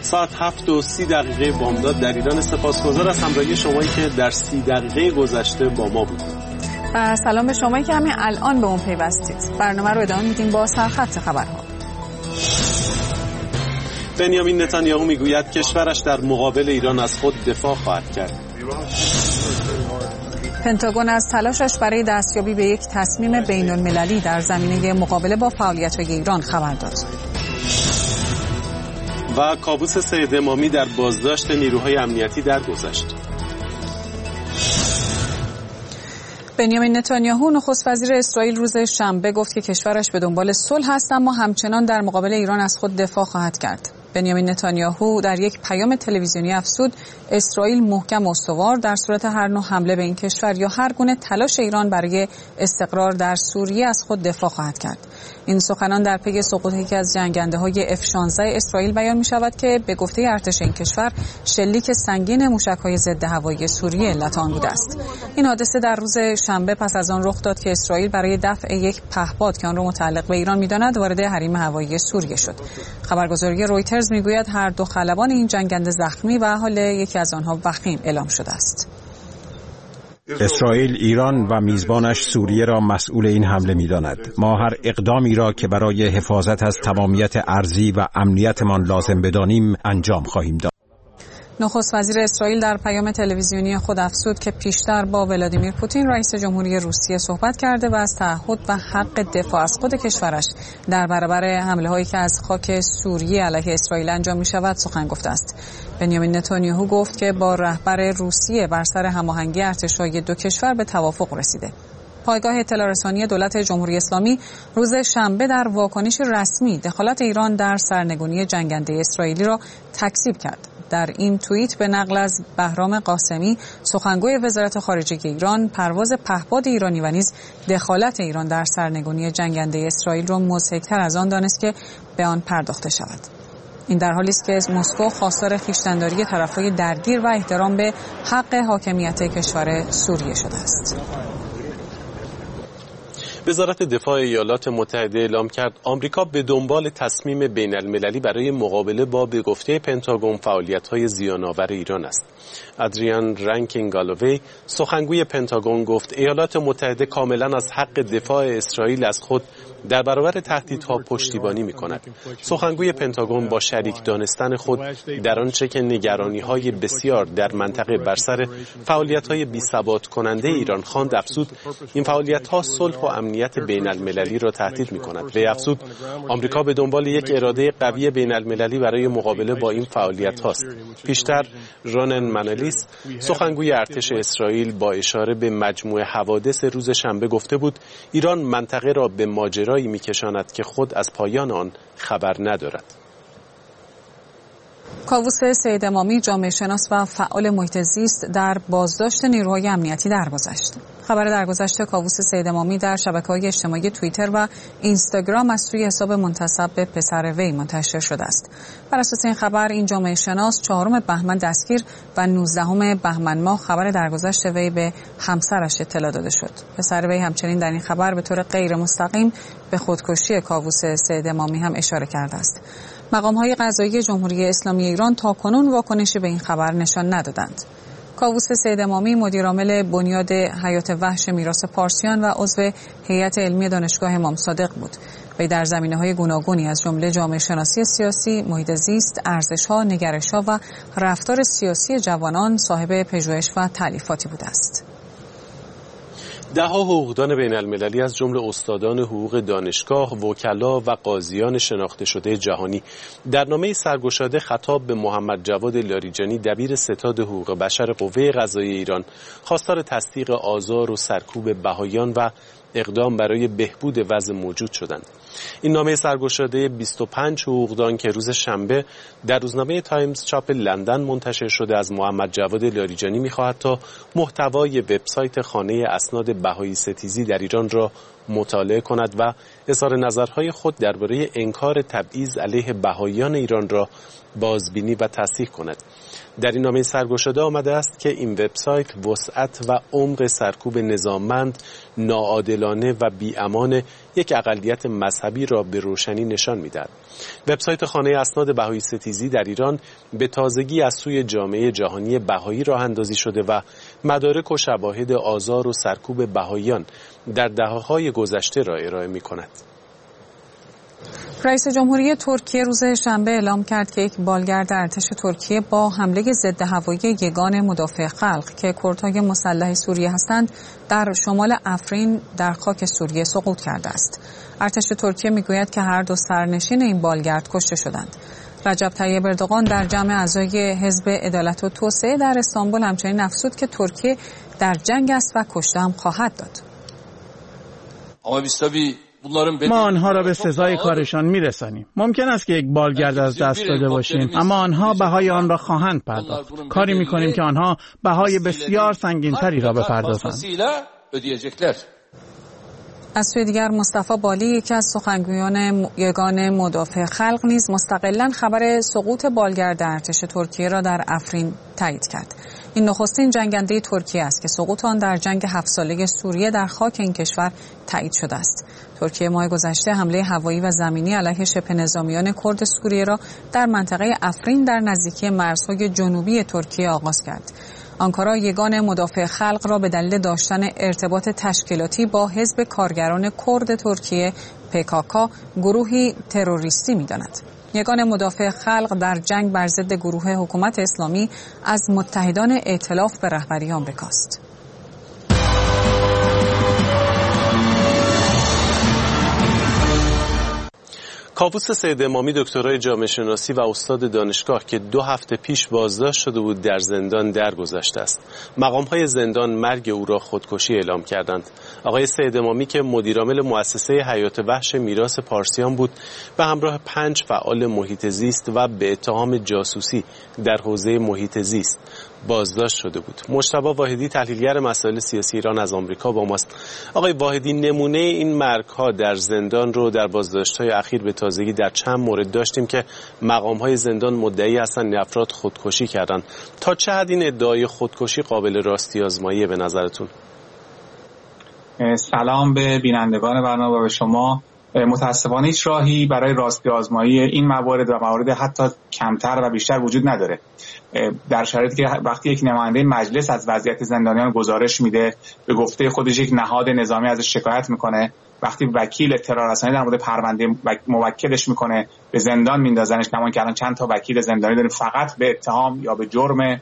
ساعت 7:30 بامداد در ایران. سپاسگزار از همراهی شمایی که در 30 دقیقه گذشته با ما بودید. و سلام به شمایی که همین الان به اون پیوستید. برنامه رو ادامه میدیم با سرخط خبرها. بنیامین نتانیاهو میگوید کشورش در مقابل ایران از خود دفاع خواهد کرد. پنتاگون از تلاشش برای دستیابی به یک تصمیم بین‌المللی در زمینه مقابله با فعالیت‌های ایران خبر داد. و کابوس سید امامی در بازداشت نیروهای امنیتی درگذشت. بنیامین نتانیاهو نخست وزیر اسرائیل روز شنبه گفت که کشورش به دنبال صلح است اما همچنان در مقابل ایران از خود دفاع خواهد کرد. بنیامین نتانیاهو در یک پیام تلویزیونی افزود اسرائیل محکم و استوار در صورت هر نوع حمله به این کشور یا هر گونه تلاش ایران برای استقرار در سوریه از خود دفاع خواهد کرد. این سخنان در پی سقوط یکی از جنگنده‌های F-16 اسرائیل بیان می‌شود که به گفته ارتش این کشور شلیک سنگین موشک‌های ضد هوایی سوریه علت آن بوده است. این حادثه در روز شنبه پس از آن رخ داد که اسرائیل برای دفع یک پهپاد که آن را متعلق به ایران می‌داند وارد حریم هوایی سوریه شد. خبرگزاری رویترز می‌گوید هر دو خلبان این جنگنده زخمی و حال یکی از آنها وخیم اعلام شده است. اسرائیل ایران و میزبانش سوریه را مسئول این حمله می‌داند. ما هر اقدامی را که برای حفاظت از تمامیت ارضی و امنیتمان لازم بدانیم انجام خواهیم داد. نخست وزیر اسرائیل در پیام تلویزیونی خود افزود که پیشتر با ولادیمیر پوتین رئیس جمهوری روسیه صحبت کرده و از تعهد و حق دفاع از خود کشورش در برابر حمله‌هایی که از خاک سوریه علیه اسرائیل انجام می‌شود سخن گفته است. بنیامین نتانیاهو گفت که با رهبر روسیه بر سر هماهنگی ارتش‌های دو کشور به توافق رسیده. پایگاه اطلاع رسانی دولت جمهوری اسلامی روز شنبه در واکنش رسمی دخالت ایران در سرنگونی جنگنده اسرائیلی را تکذیب کرد. در این توییت به نقل از بهرام قاسمی سخنگوی وزارت خارجه ایران پرواز پهپاد ایرانی و نیز دخالت ایران در سرنگونی جنگنده اسرائیل را مضحک‌تر از آن دانست که به آن پرداخته شود. این در حالی است که مسکو خواستار خویشتن‌داری طرف‌های درگیر و احترام به حق حاکمیت کشور سوریه شده است. وزارت دفاع ایالات متحده اعلام کرد آمریکا به دنبال تصمیم بین‌المللی برای مقابله با به گفته پنتاگون فعالیت‌های زیان‌آور ایران است. ادریان رانکینگالووی سخنگوی پنتاگون گفت ایالات متحده کاملا از حق دفاع اسرائیل از خود در برابر تهدیدها پشتیبانی می‌کند. سخنگوی پنتاگون با شریک دانستن خود در آنچه که نگرانی‌های بسیار در منطقه بر سر فعالیت‌های بی‌ثبات کننده ایران خواند افزود این فعالیت‌ها صلح و امنیت بین‌المللی را تهدید می‌کند. وی افزود آمریکا به دنبال یک اراده قوی بین‌المللی برای مقابله با این فعالیت‌هاست. پیشتر رانن منالیس سخنگوی ارتش اسرائیل با اشاره به مجموعه حوادث روز شنبه گفته بود ایران منطقه را به ماجرایی می‌کشاند که خود از پایان آن خبر ندارد. کاووس سید امامی جامعه شناس و فعال محیط زیست در بازداشت نیروهای امنیتی درگذشت. خبر درگذشت کاووس سید امامی در شبکه‌های اجتماعی توییتر و اینستاگرام از سوی حساب منتسب به پسر وی منتشر شده است. بر اساس این خبر این جامعه شناس 4 بهمن دستگیر و 19 بهمن ماه خبر درگذشت وی به همسرش اطلاع داده شد. پسر وی همچنین در این خبر به طور غیر مستقیم به خودکشی کاووس سید امامی هم اشاره کرده است. مقام‌های قضایی جمهوری اسلامی ایران تاکنون واکنشی به این خبر نشان ندادند. کاووس سید امامی مدیرعامل بنیاد حیات وحش میراث پارسیان و عضو هیئت علمی دانشگاه امام صادق بود. وی در زمینه‌های گوناگونی از جمله جامعه شناسی سیاسی، محیط زیست، ارزش‌ها، نگرش‌ها و رفتار سیاسی جوانان صاحب پژوهش و تألیفاتی بوده است. ده‌ها حقوقدان بین‌المللی از جمله استادان حقوق دانشگاه، وکلا و قاضیان شناخته شده جهانی در نامه سرگشاده خطاب به محمد جواد لاریجانی دبیر ستاد حقوق بشر قوه قضاییه ایران خواستار تصدیق آزار و سرکوب بهائیان و اقدام برای بهبود وضع موجود شدند. این نامه سرگشاده 25 حقوقدان که روز شنبه در روزنامه تایمز چاپ لندن منتشر شده از محمد جواد لاریجانی می‌خواهد تا محتوای وبسایت خانه اسناد بهایی ستیزی در ایران را مطالعه کند و اظهار نظرهای خود درباره انکار تبعیض علیه بهائیان ایران را بازبینی و تصحیح کند. در این نامه سرگشاده آمده است که این وبسایت وسعت و عمق سرکوب نظاممند، ناعادلانه و بی‌امان یک اقلیت مذهبی را به روشنی نشان می‌دهد. وبسایت خانه اسناد بهایی ستیزی در ایران به تازگی از سوی جامعه جهانی بهایی راه اندازی شده و مدارک و شواهد آزار و سرکوب بهاییان در دهه‌های گذشته را ارائه می‌کند. رئیس جمهوری ترکیه روز شنبه اعلام کرد که یک بالگرد ارتش ترکیه با حمله ضد هوایی یگان مدافع خلق که کردهای مسلح سوریه هستند در شمال افرین در خاک سوریه سقوط کرده است. ارتش ترکیه میگوید که هر دو سرنشین این بالگرد کشته شدند. رجب طیب اردوغان در جمع اعضای حزب عدالت و توسعه در استانبول همچنین افزود که ترکیه در جنگ است و کشته هم خواهد داد. ما آنها را به سزای کارشان میرسانیم. ممکن است که یک بالگرد از دست داده باشیم، اما آنها بهای آن را خواهند پرداخت. کاری میکنیم که آنها بهای بسیار سنگین‌تری را بپردازند. از سوی دیگر مصطفی بالی یکی از سخنگویان یگان مدافع خلق نیز مستقلاً خبر سقوط بالگرد ارتش ترکیه را در افرین تایید کرد. این نخستین جنگنده ترکیه است که سقوط آن در جنگ 7 ساله سوریه در خاک این کشور تایید شده است. ترکیه ماه گذشته حمله هوایی و زمینی علیه شبه نظامیان کرد سوریه را در منطقه افرین در نزدیکی مرزهای جنوبی ترکیه آغاز کرد. آنکارا یگان مدافع خلق را به دلیل داشتن ارتباط تشکیلاتی با حزب کارگران کرد ترکیه PKK گروهی تروریستی می‌داند. یگان مدافع خلق در جنگ بر ضد گروه حکومت اسلامی از متحدان ائتلاف به رهبری آمریکاست. کاووس سید امامی دکترای جامعه شناسی و استاد دانشگاه که 2 هفته پیش بازداشت شده بود در زندان درگذشته است. مقام‌های زندان مرگ او را خودکشی اعلام کردند. آقای سید امامی که مدیرعامل مؤسسه حیات وحش میراث پارسیان بود به همراه 5 فعال محیط زیست و به اتهام جاسوسی در حوزه محیط زیست بازداشت شده بود. مجتبی واحدی تحلیلگر مسائل سیاسی ایران از آمریکا با ماست. آقای واحدی، نمونه این مرگ‌ها در زندان رو در بازداشت‌های اخیر به تازگی در چند مورد داشتیم که مقام‌های زندان مدعی هستند افراد خودکشی کردند. تا چه حد این ادعای خودکشی قابل راستی آزماییه به نظرتون؟ سلام به بینندگان برنامه و به شما. متاسفانه هیچ راهی برای راستی آزمایی این موارد و موارد حتی کمتر و بیشتر وجود نداره. در شرایطی که وقتی یک نماینده مجلس از وضعیت زندانیان گزارش میده، به گفته خودش یک نهاد نظامی ازش شکایت میکنه، وقتی وکیل اطلاع رسانی در مورد پرونده موکلش میکنه به زندان میندازنش، کمان که الان چند تا وکیل زندانی داریم فقط به اتهام یا به جرم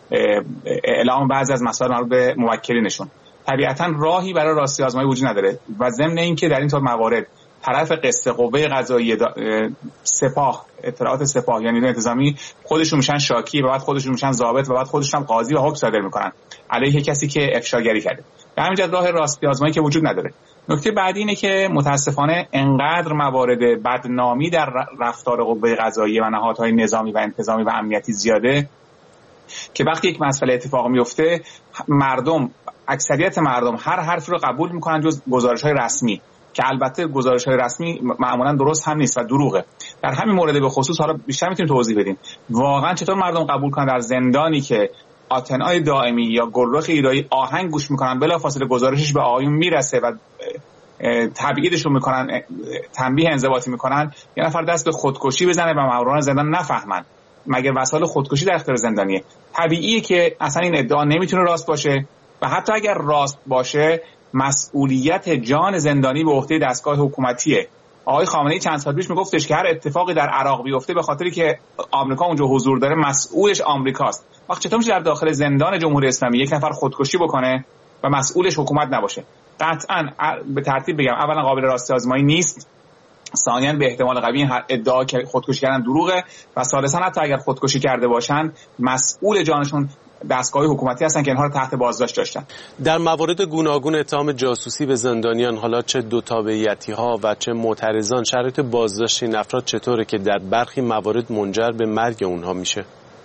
اعلام بعضی از مسائل مربوط به موکلینشون. طبیعتا راهی برای راستی آزمایی وجود نداره و ضمن اینکه در این طور موارد طرف قصه قوه قضاییه سپاه، اطلاعات سپاه یا نیروی انتظامی خودشون میشن شاکی و بعد خودشون میشن ضابط و بعد خودشون هم قاضی و حکم صادر میکنن علیه کسی که افشاگری کرده. به همین جهت راه راستی آزمایی که وجود نداره. نکته بعدی اینه که متاسفانه انقدر موارد بدنامی در رفتار قوه قضاییه و نهادهای نظامی و انتظامی و امنیتی زیاده که وقتی یک مسئله اتفاق میفته مردم، اکثریت مردم هر حرفی رو قبول میکنن جز گزارش‌های رسمی که البته گزارش‌های رسمی معمولاً درست هم نیست و دروغه. در همین مورد به خصوص حالا بیشتر میتونیم توضیح بدیم واقعا چطور مردم قبول کنن در زندانی که آتنای دائمی یا گروه ایرایی آهنگ گوش میکنن بلافاصله گزارشش به آقایون میرسه و تبعیدشون میکنن، تنبیه انضباطی میکنن، یه نفر دست به خودکشی بزنه و ماموران زندان نفهمن مگر وسایل خودکشی در اختیار زندانیه. طبیعیه که اصلا این ادعا نمیتونه راست باشه و حتی اگر راست باشه مسئولیت جان زندانی به عهده دستگاه حکومتیه. آقای خامنه‌ای چند سال پیش میگفتش که هر اتفاقی در عراق بیفته به خاطری که آمریکا اونجا حضور داره مسئولش آمریکاست. وقت چطور میشه در داخل زندان جمهوری اسلامی یک نفر خودکشی بکنه و مسئولش حکومت نباشه؟ قطعاً به ترتیب بگم اولا قابل راستی آزمایی نیست، ثانیاً به احتمال قوی این ادعا که خودکشی کردن دروغه و ثالثاً حتی اگر خودکشی کرده باشن مسئول جانشون دستگاه حکومتی هستن که اینها رو تحت بازداشت داشتن. در موارد گوناگون اتهام جاسوسی به زندانیان، حالا چه دو تابعیتی‌ها و چه معترضان، شرایط بازداشت این افراد چطوره که در برخی موارد منجر به مرگ اونها میشه؟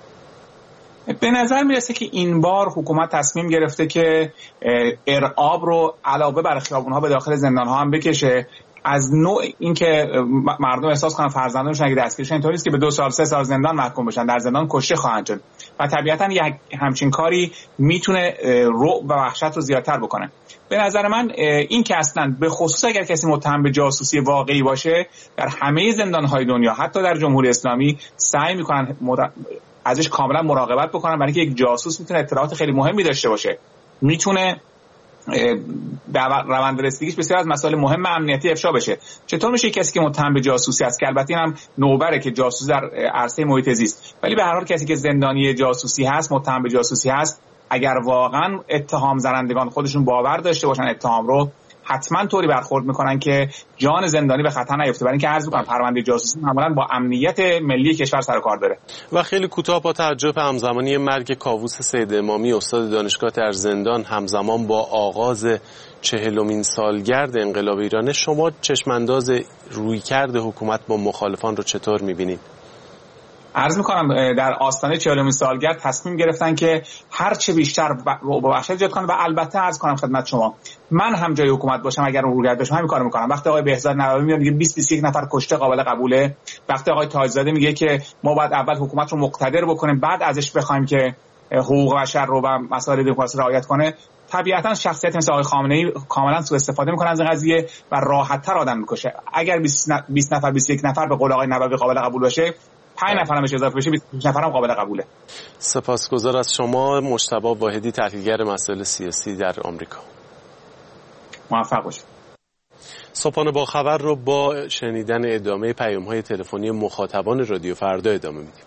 به نظر میرسه که این بار حکومت تصمیم گرفته که ارعاب رو علاوه بر خیابون‌ها به داخل زندان‌ها هم بکشه از نوع اینکه مردم احساس کنن فرزندانشون اگه دستگیرشن اینطوری نیست که به 2 سال 3 سال زندان محکوم بشن، در زندان کشته خواهند شد و طبیعتاً یک همچین کاری میتونه رعب و وحشت رو زیادتر بکنه. به نظر من این که اصلا به خصوص اگر کسی متهم به جاسوسی واقعی باشه در همه زندان‌های دنیا حتی در جمهوری اسلامی سعی میکنن ازش کاملا مراقبت بکنن، برای اینکه یک جاسوس میتونه اطلاعات خیلی مهمی داشته باشه، میتونه در روند رسیدگیش بسیار از مسائل مهم امنیتی افشا بشه. چطور میشه کسی که متهم به جاسوسی است که البته اینم نوبره که جاسوس در عرصه محیط زیست، ولی به هر حال کسی که زندانی جاسوسی هست، متهم به جاسوسی هست، اگر واقعا اتهام زنندگان خودشون باور داشته باشن اتهام رو، حتما طوری برخورد میکنن که جان زندانی به خطر نیفته. برای اینکه عرض میکنم پرونده جاسوسی معمولا با امنیت ملی کشور سر و کار داره. و خیلی کوتاه، با توجه به همزمانی مرگ کاووس سید امامی استاد دانشگاه در زندان همزمان با آغاز 40مین سالگرد انقلاب ایران، شما چشمانداز رویکرد حکومت با مخالفان رو چطور میبینید؟ عرض میکنم در آستانه 40مین سالگرد تصمیم گرفتن که هر چه بیشتر رعب و وحشت ایجاد کنن و البته عرض کنم خدمت شما، من هم جای حکومت باشم اگر اون رویکرد باشم همین کارو میکنم. وقتی آقای بهزاد نووی میاد میگه 20-21 نفر کشته قابل قبوله، وقتی آقای تاجزاده میگه که ما باید اول حکومت رو مقتدر بکنیم بعد ازش بخوایم که حقوق بشر رو و مسائل دموکراسی رعایت کنه، طبیعتا شخصیت مثل آقای خامنه‌ای کاملا سوء استفاده میکنه از این قضیه و راحت‌تر آدم میکشه. اگر 20 نفر 21 نفر به قول آقای نووی قابل قبول باشه، 5 نفر هم اضافه بشه 20 نفر هم قابل قبوله. سپاسگزار از شما مجتبی واحدی، تحلیلگر مسائل سیاسی در آمریکا. موفق باشید. صبحانه با خبر رو با شنیدن ادامه پیام‌های تلفنی مخاطبان رادیو فردا ادامه میدیم.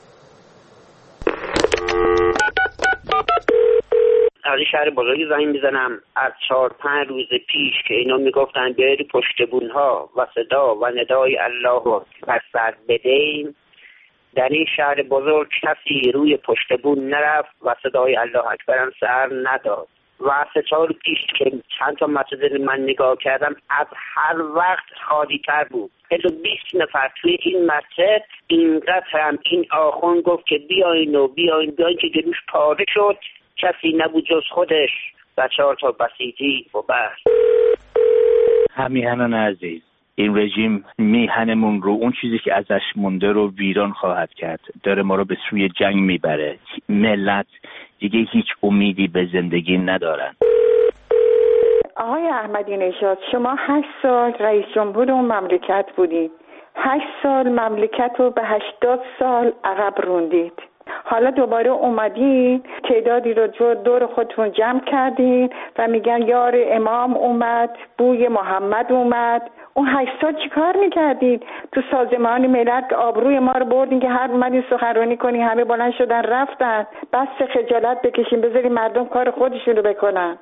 از شهر بزرگی زنگ میزنم. از 4-5 روز پیش که اینا میگفتن بیاید پشت بونها و صدا و ندای الله رو سر بدیم، در این شهر بزرگ کسی روی پشت بون نرفت و صدای الله اکبر هم سر نداد. و 3-4 پیش که چند تا مسجد من نگاه کردم از هر وقت خالی تر بود. 20 نفر توی این مسجد اینقدر هم این آخوند گفت که بیاین که گلوش پاره شد، کسی نبود جز خودش و 4 تا بسیجی و بس. همیهنان عزیز، این رژیم میهنمون رو، اون چیزی که ازش مونده رو ویران خواهد کرد، داره ما رو به سوی جنگ میبره. ملت دیگه هیچ امیدی به زندگی ندارن. آقای احمدی نژاد، شما 8 سال رئیس جمهور اون مملکت بودید. 8 سال مملکت رو به 80 سال عقب روندید. حالا دوباره اومدین تعدادی رو دور خودتون جمع کردین و میگن یار امام اومد، بوی محمد اومد. اون 8 سال چی کار میکردین؟ تو سازمان ملل که آبروی ما رو بردین که هر اومدین سخنرانی کنین همه بلند شدن رفتن. بس خجالت بکشین، بذارین مردم کار خودشون رو بکنن.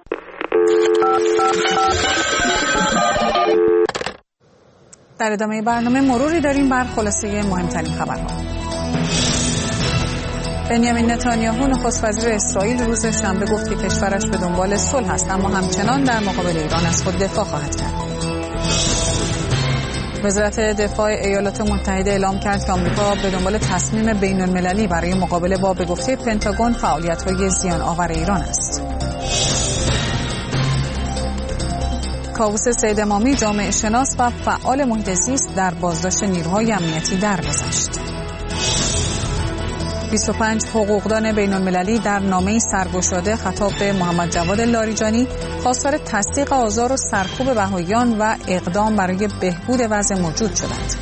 در ادامه برنامه مروری داریم بر خلاصه مهمترین خبرها. بنیامین نتانیاهو نخست وزیر اسرائیل روز شنبه گفت که کشورش به دنبال صلح است، اما همچنان در مقابل ایران از خود دفاع خواهد کرد. وزارت دفاع ایالات متحده اعلام کرد که آمریکا به دنبال تصمیم بین‌المللی برای مقابله با به گفته پنتاگون فعالیت‌های زیان آور ایران است. کاووس سید امامی جامعه شناس و فعال محیط زیست در بازداشت نیروهای امنیتی درگذشت. 25 حقوقدان بین‌المللی در نامه‌ای سرگشاده خطاب به محمد جواد لاریجانی خواستار تصدیق آزار و سرکوب بهائیان و اقدام برای بهبود وضع موجود شدند.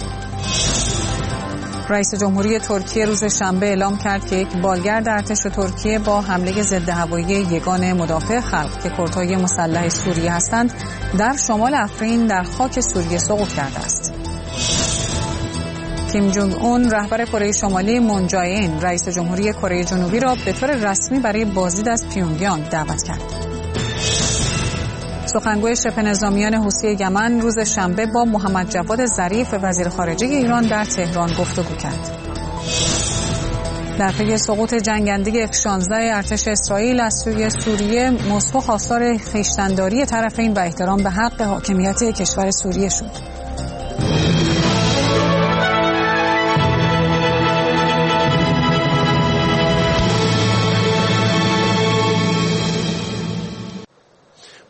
رئیس جمهوری ترکیه روز شنبه اعلام کرد که یک بالگرد ارتش ترکیه با حمله ضد هوایی یگان مدافع خلق که کردهای مسلح سوریه هستند در شمال افرین در خاک سوریه سقوط کرده است. کیم جونگ اون رهبر کره شمالی مون جای این رئیس جمهوری کره جنوبی را به طور رسمی برای بازدید از پیونگیانگ دعوت کرد. سخنگوی شبه نظامیان حوثی یمن روز شنبه با محمد جواد ظریف وزیر خارجه ایران در تهران گفتگو کرد. در پی سقوط جنگنده F-16 ارتش اسرائیل از سوی سوریه، مسکو خواستار خویشتن‌داری طرفین و احترام به حق حاکمیت کشور سوریه شد.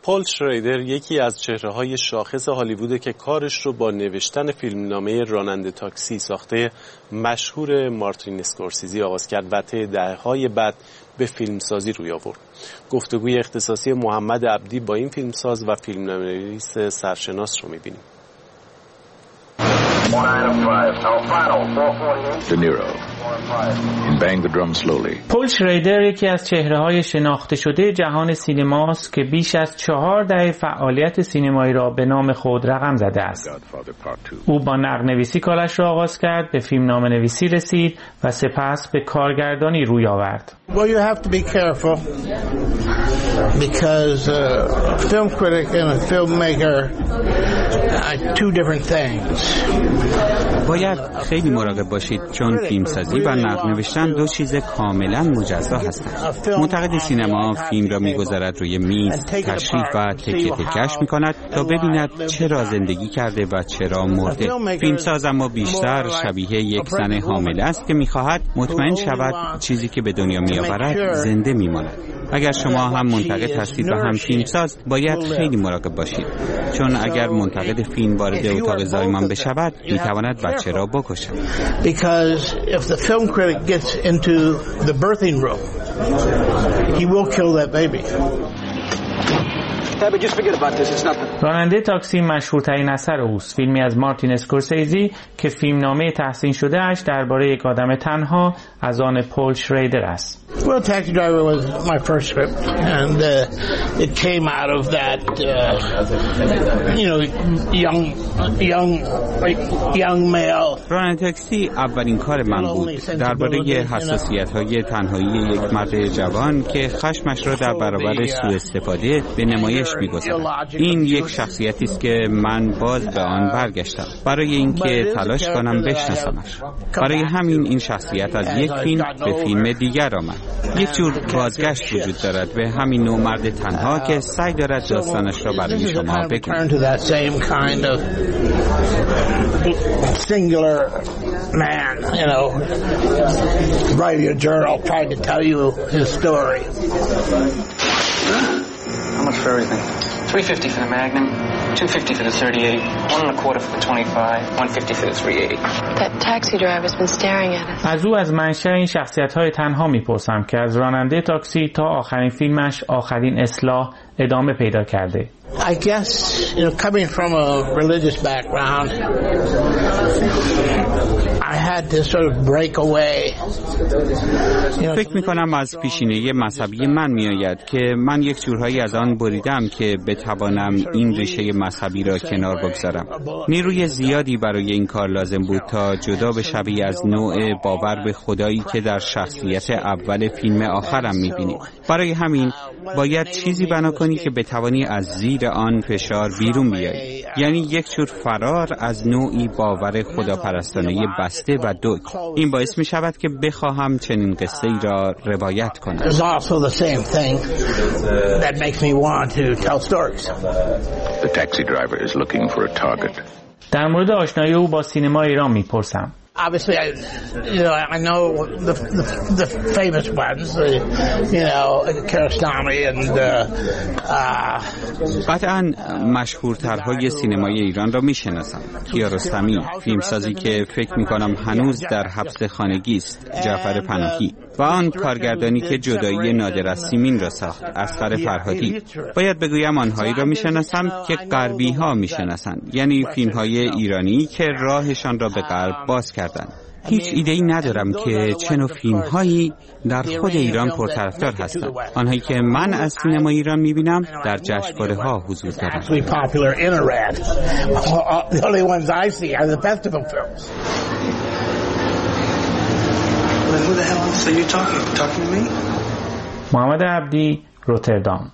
پل شریدر یکی از چهره‌های شاخص هالیووده که کارش رو با نوشتن فیلمنامه راننده تاکسی ساخته مشهور مارتین اسکورسیزی آغاز کرد و طی دهه‌های بعد به فیلمسازی روی آورد. گفتگوی اختصاصی محمد عبدی با این فیلمساز و فیلمنامه‌نویس سرشناس رو می‌بینیم. پل شریدر یکی از چهره‌های شناخته شده جهان سینماست که بیش از 4 دهه فعالیت سینمایی را به نام خود رقم زده است. او با نغمه‌نویسی کارش را آغاز کرد، به فیلمنامه‌نویسی رسید و سپس به کارگردانی روی آورد. Well, you have to be careful because a film critic and a filmmaker are two different things. باید خیلی مراقب باشید چون فیلمسازی و نقد نوشتن دو چیز کاملا مجزا هستند. منتقد سینما فیلم را می‌گذارد روی میز، تشریح و تکه تکش می‌کند تا ببیند چرا زندگی کرده و چرا مرده. فیلمساز اما بیشتر شبیه یک زن حامله است که می‌خواهد مطمئن شود چیزی که به دنیا می‌آورد زنده می‌ماند. اگر شما هم منتقد هستید و هم فیلمساز باید خیلی مراقب باشید چون اگر منتقد فیلم وارد اتاق زایمان بشود می‌تواند بچه را بکشد. Because if the film critic gets into the birthing room, he will kill that baby. راننده تاکسی مشهورترین اثر اوست، فیلمی از مارتین اسکورسیزی که فیلمنامه تحسین شده اش درباره یک آدم تنها از آن پل شریدر است. Well, Taxi Driver was my first script, and it came out of that, young male. راننده تاکسی اولین کار من بود درباره حساسیت‌های تنهایی یک مرد جوان که خشمش را در برابر سوء استفاده به نمایش می‌گذارد. این یک شخصیتی است که من باز به آن برگشتم برای اینکه تلاش کنم بشناسمش. برای همین این شخصیت از یک فیلم به فیلم دیگر آمد. یک جور بازگشت وجود دارد به همین نوع مرد تنها که سعی دارد داستانش را برای شما بگوید. Singular man, write a journal, tried to tell you his story. How much for everything? $350 for the Magnum, $250 for the 38, $1.25 for the 25, $150 for the 380. That taxi driver's been staring at us. از او از منشأ این شخصیت‌های تنها می‌پرسم که از راننده تاکسی تا آخرین فیلمش آخرین اصلاح ادامه پیدا کرده. I guess, coming from a religious background, I had to sort of break away. فکر می‌کنم از پیشینه مذهبی من می‌آید که من یک جورهایی از آن بریدم که بتوانم این ریشه مذهبی را کنار بگذارم. نیروی زیادی برای این کار لازم بود تا جدا بشوی از نوع باور به خدایی که در شخصیت اول فیلم آخرم می‌بینی. برای همین باید چیزی بنا کنی که بتوانی از زیر آن فشار بیرون بیایی، یعنی یک جور فرار از نوعی باور خداپرستانه بسته و دوک. این باعث می شود که بخواهم چنین قصه ای را روایت کنم. در مورد آشنایی او با سینما ایران می پرسم. Obviously, I know the famous ones, Kiarostami and قطعاً مشهورترهای سینمای ایران را میشناسم. کیارستمی، فیلمسازی که فکر میکنم هنوز در حبس خانگی است، جعفر پناهی، و آن کارگردانی که جدایی نادر از سیمین را ساخت، اصغر فرهادی. باید بگویم آنهایی را میشناسم که غربی ها میشناسند، یعنی فیلمهای ایرانی که راهشان را به غرب باز کردند. هیچ ایده‌ای ندارم که چه نوع فیلم‌هایی در خود ایران پرطرفدار هستند. آنهایی که من از سینما ایران می‌بینم در جشنواره‌ها حضور دارند. محمد عبدی، روتردام.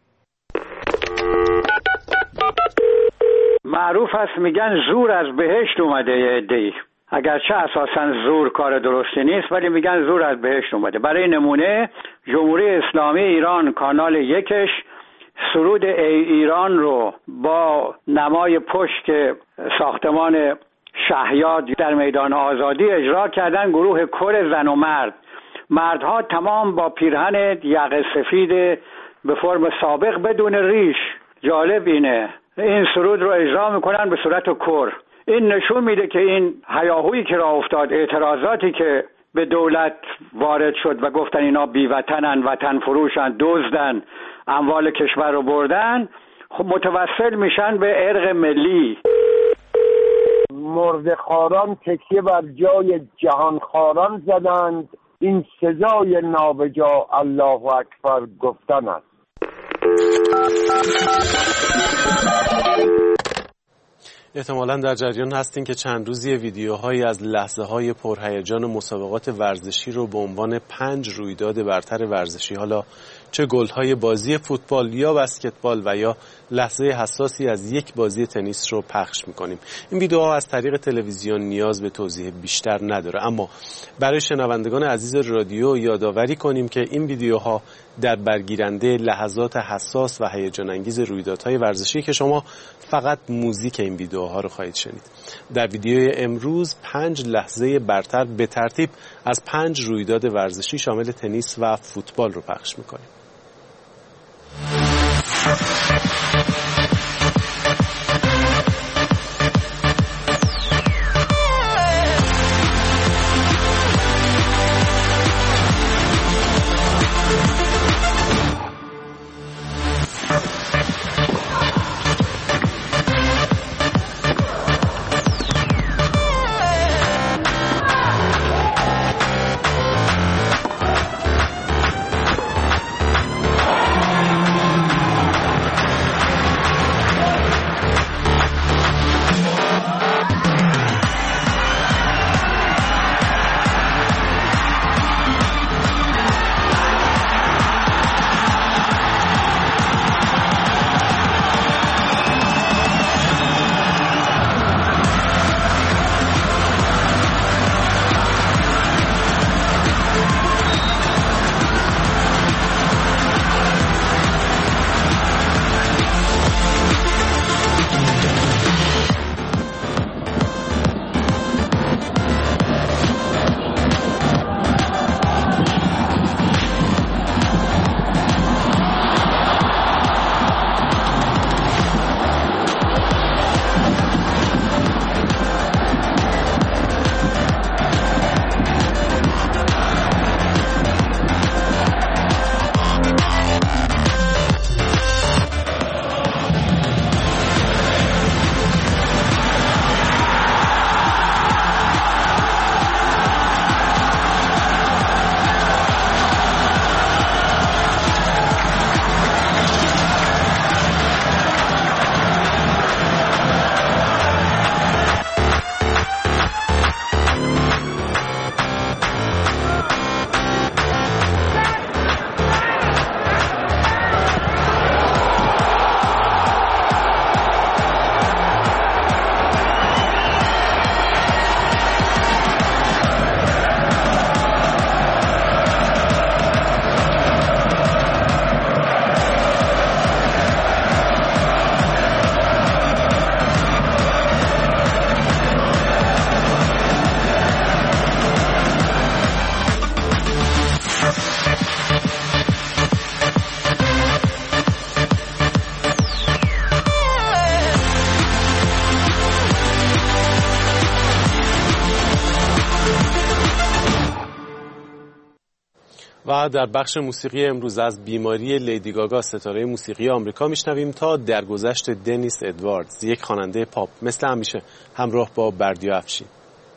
معروف است میگن زور از بهشت اومده یه عده‌ای. اگرچه اساساً زور کار درستی نیست ولی میگن زور از بهشت اومده. برای نمونه جمهوری اسلامی ایران کانال یکش سرود ای ایران رو با نمای پشت ساختمان شهیاد در میدان آزادی اجرا کردن. گروه کر زن و مرد، مردها تمام با پیرهن یقه سفید به فرم سابق بدون ریش جالب اینه این سرود رو اجرا میکنن به صورت کر. این نشون میده که این هیاهویی که راه افتاد، اعتراضاتی که به دولت وارد شد و گفتن اینا بیوطنن، وطن فروشن، دزدن، اموال کشور رو بردن، خب متوسل میشن به ارق ملی. مردخاران تکیه بر جای جهانخواران زدند، این سزای نابجا الله اکبر گفتن است. احتمالاً در جریان هستین که چند روزی ویدیوهایی از لحظه‌های پرهیجان مسابقات ورزشی رو به عنوان 5 رویداد برتر ورزشی، حالا چه گل‌های بازی فوتبال یا بسکتبال و یا لحظه حساسی از یک بازی تنیس رو پخش می‌کنیم. این ویدیوها از طریق تلویزیون نیاز به توضیح بیشتر نداره، اما برای شنوندگان عزیز رادیو یادآوری کنیم که این ویدیوها در برگیرنده لحظات حساس و هیجان انگیز رویدادهای ورزشی که شما فقط موزیک این ویدیوها رو خواهید شنید. در ویدیوی امروز 5 لحظه برتر به ترتیب از 5 رویداد ورزشی شامل تنیس و فوتبال رو پخش می‌کنیم. و در بخش موسیقی امروز از بیماری لیدی گاگا ستاره موسیقی آمریکا میشنویم تا درگذشت دنیس ادواردز، یک خواننده پاپ. مثل همیشه همراه با بردیا افشین.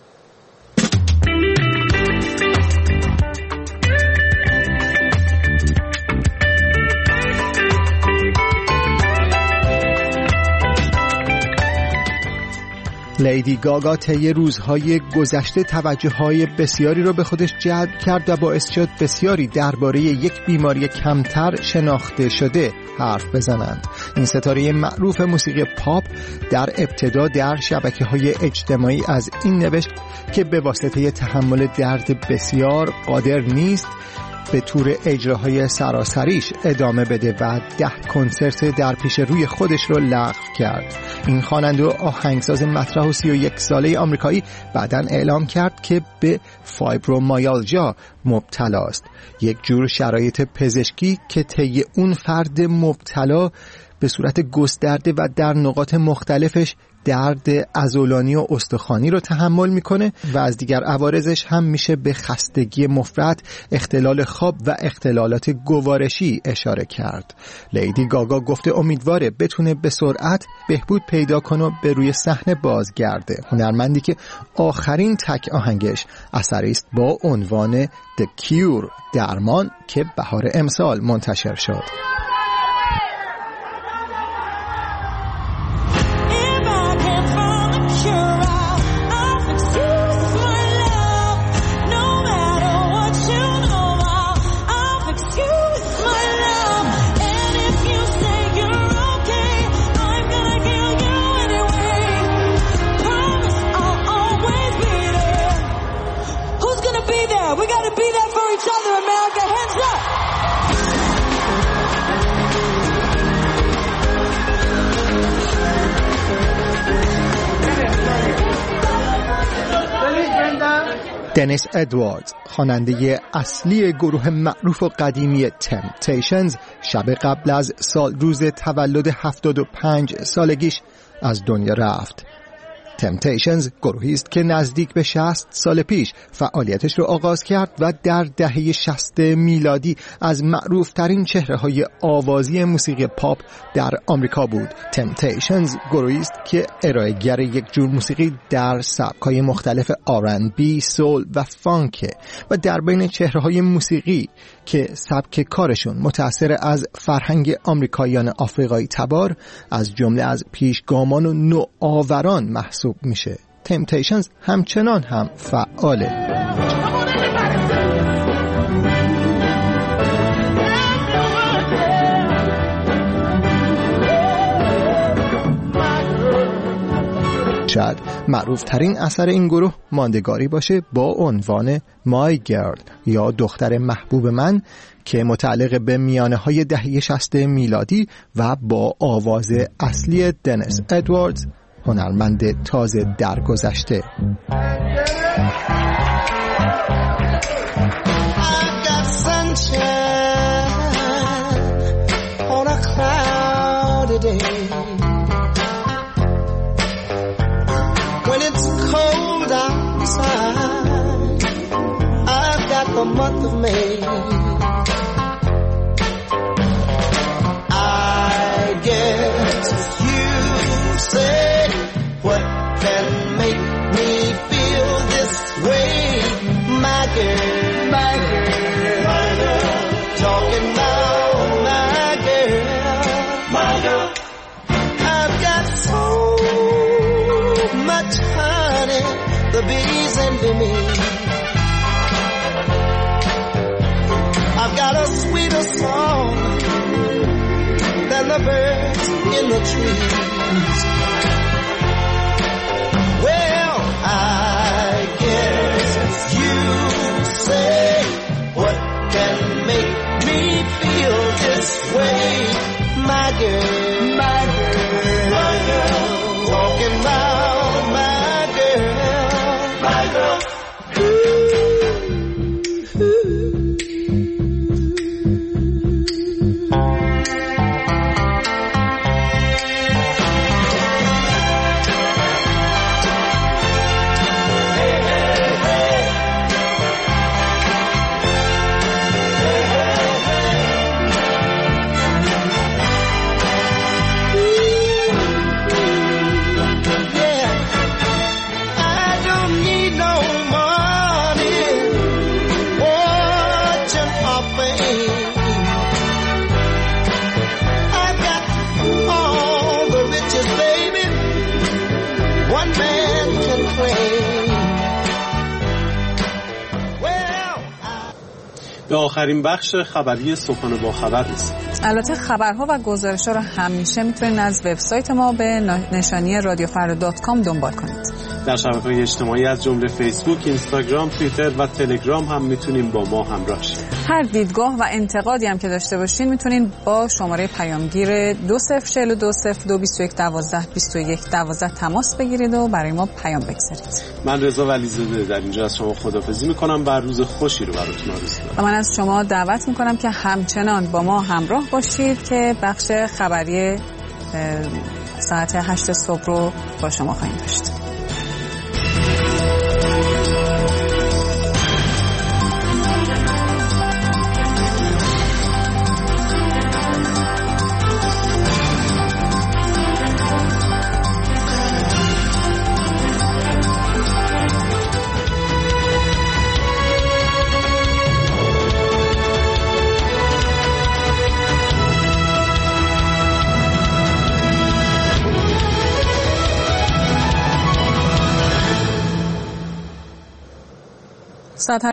لیدی گاگا طی روزهای گذشته توجه‌های بسیاری را به خودش جلب کرد و باعث شد بسیاری درباره یک بیماری کمتر شناخته شده حرف بزنند. این ستاره معروف موسیقی پاپ در ابتدا در شبکه‌های اجتماعی از این نوشت که به واسطه تحمل درد بسیار قادر نیست به طور اجراهای سراسریش ادامه بده و 10 کنسرت در پیش روی خودش رو لغو کرد. این خواننده و آهنگساز مطرح و 31 ساله آمریکایی بعداً اعلام کرد که به فایبرومایالژیا مبتلا است، یک جور شرایط پزشکی که طی اون فرد مبتلا به صورت گسترده و در نقاط مختلفش درد عضلانی و استخوانی رو تحمل میکنه و از دیگر عوارضش هم میشه به خستگی مفرط، اختلال خواب و اختلالات گوارشی اشاره کرد. لیدی گاگا گفته امیدواره بتونه به سرعت بهبود پیدا کنه و به روی صحنه بازگرده. هنرمندی که آخرین تک آهنگش اثری است با عنوان The Cure، درمان، که بهار امسال منتشر شد. دنیس ادواردز، خواننده اصلی گروه معروف و قدیمی تمپتیشنز، شب قبل از روز تولد 75 سالگیش از دنیا رفت. تمپتیشنز گروهی است که نزدیک به 60 سال پیش فعالیتش رو آغاز کرد و در دهه 60 میلادی از معروفترین چهره‌های آوازی موسیقی پاپ در آمریکا بود. تمپتیشنز گروهی است که ارائه‌گر یک جور موسیقی در سبک‌های مختلف R&B، سول و فانک و در بین چهره‌های موسیقی که سبک کارشون متأثر از فرهنگ آمریکاییان آفریقایی تبار، از جمله از پیشگامان و نوآوران محسوب میشه. تمپتیشنز همچنان هم فعاله. شاید معروف ترین اثر این گروه ماندگاری باشه با عنوان My Girl یا دختر محبوب من که متعلق به میانه های دهه 60 میلادی و با آواز اصلی دنیس ادواردز، هنرمند تازه درگذشته. When it's cold outside, I've got the month of May. I guess you say what can make me feel this way, my girl, my girl, my girl. Talking about my girl, my girl. I've got so much honey, the bees envy me. I've got a sweeter song than the birds in the trees. Well, I guess you say what can make me feel this way, my girl, my girl, my girl. Talking about my girl, my girl. به آخرین بخش خبری صبحانه با خبر رسید. البته خبرها و گزارش‌ها رو همیشه میتونید از وبسایت ما به نشانی radiofaro.com دنبال کنید. در شبکه‌های اجتماعی از جمله فیسبوک، اینستاگرام، توییتر و تلگرام هم میتونیم با ما همراه شید. هر دیدگاه و انتقادی هم که داشته باشین میتونین با شماره پیامگیر 20420221122112 تماس بگیرید و برای ما پیام بگذارید. من رضا ولیزاده در اینجا از شما خداحافظی میکنم و روز خوشی رو براتون آرزو دارم. و من از شما دعوت میکنم که همچنان با ما همراه باشید که بخش خبری ساعت 8 صبح رو با شما خواهیم داشت. ساعت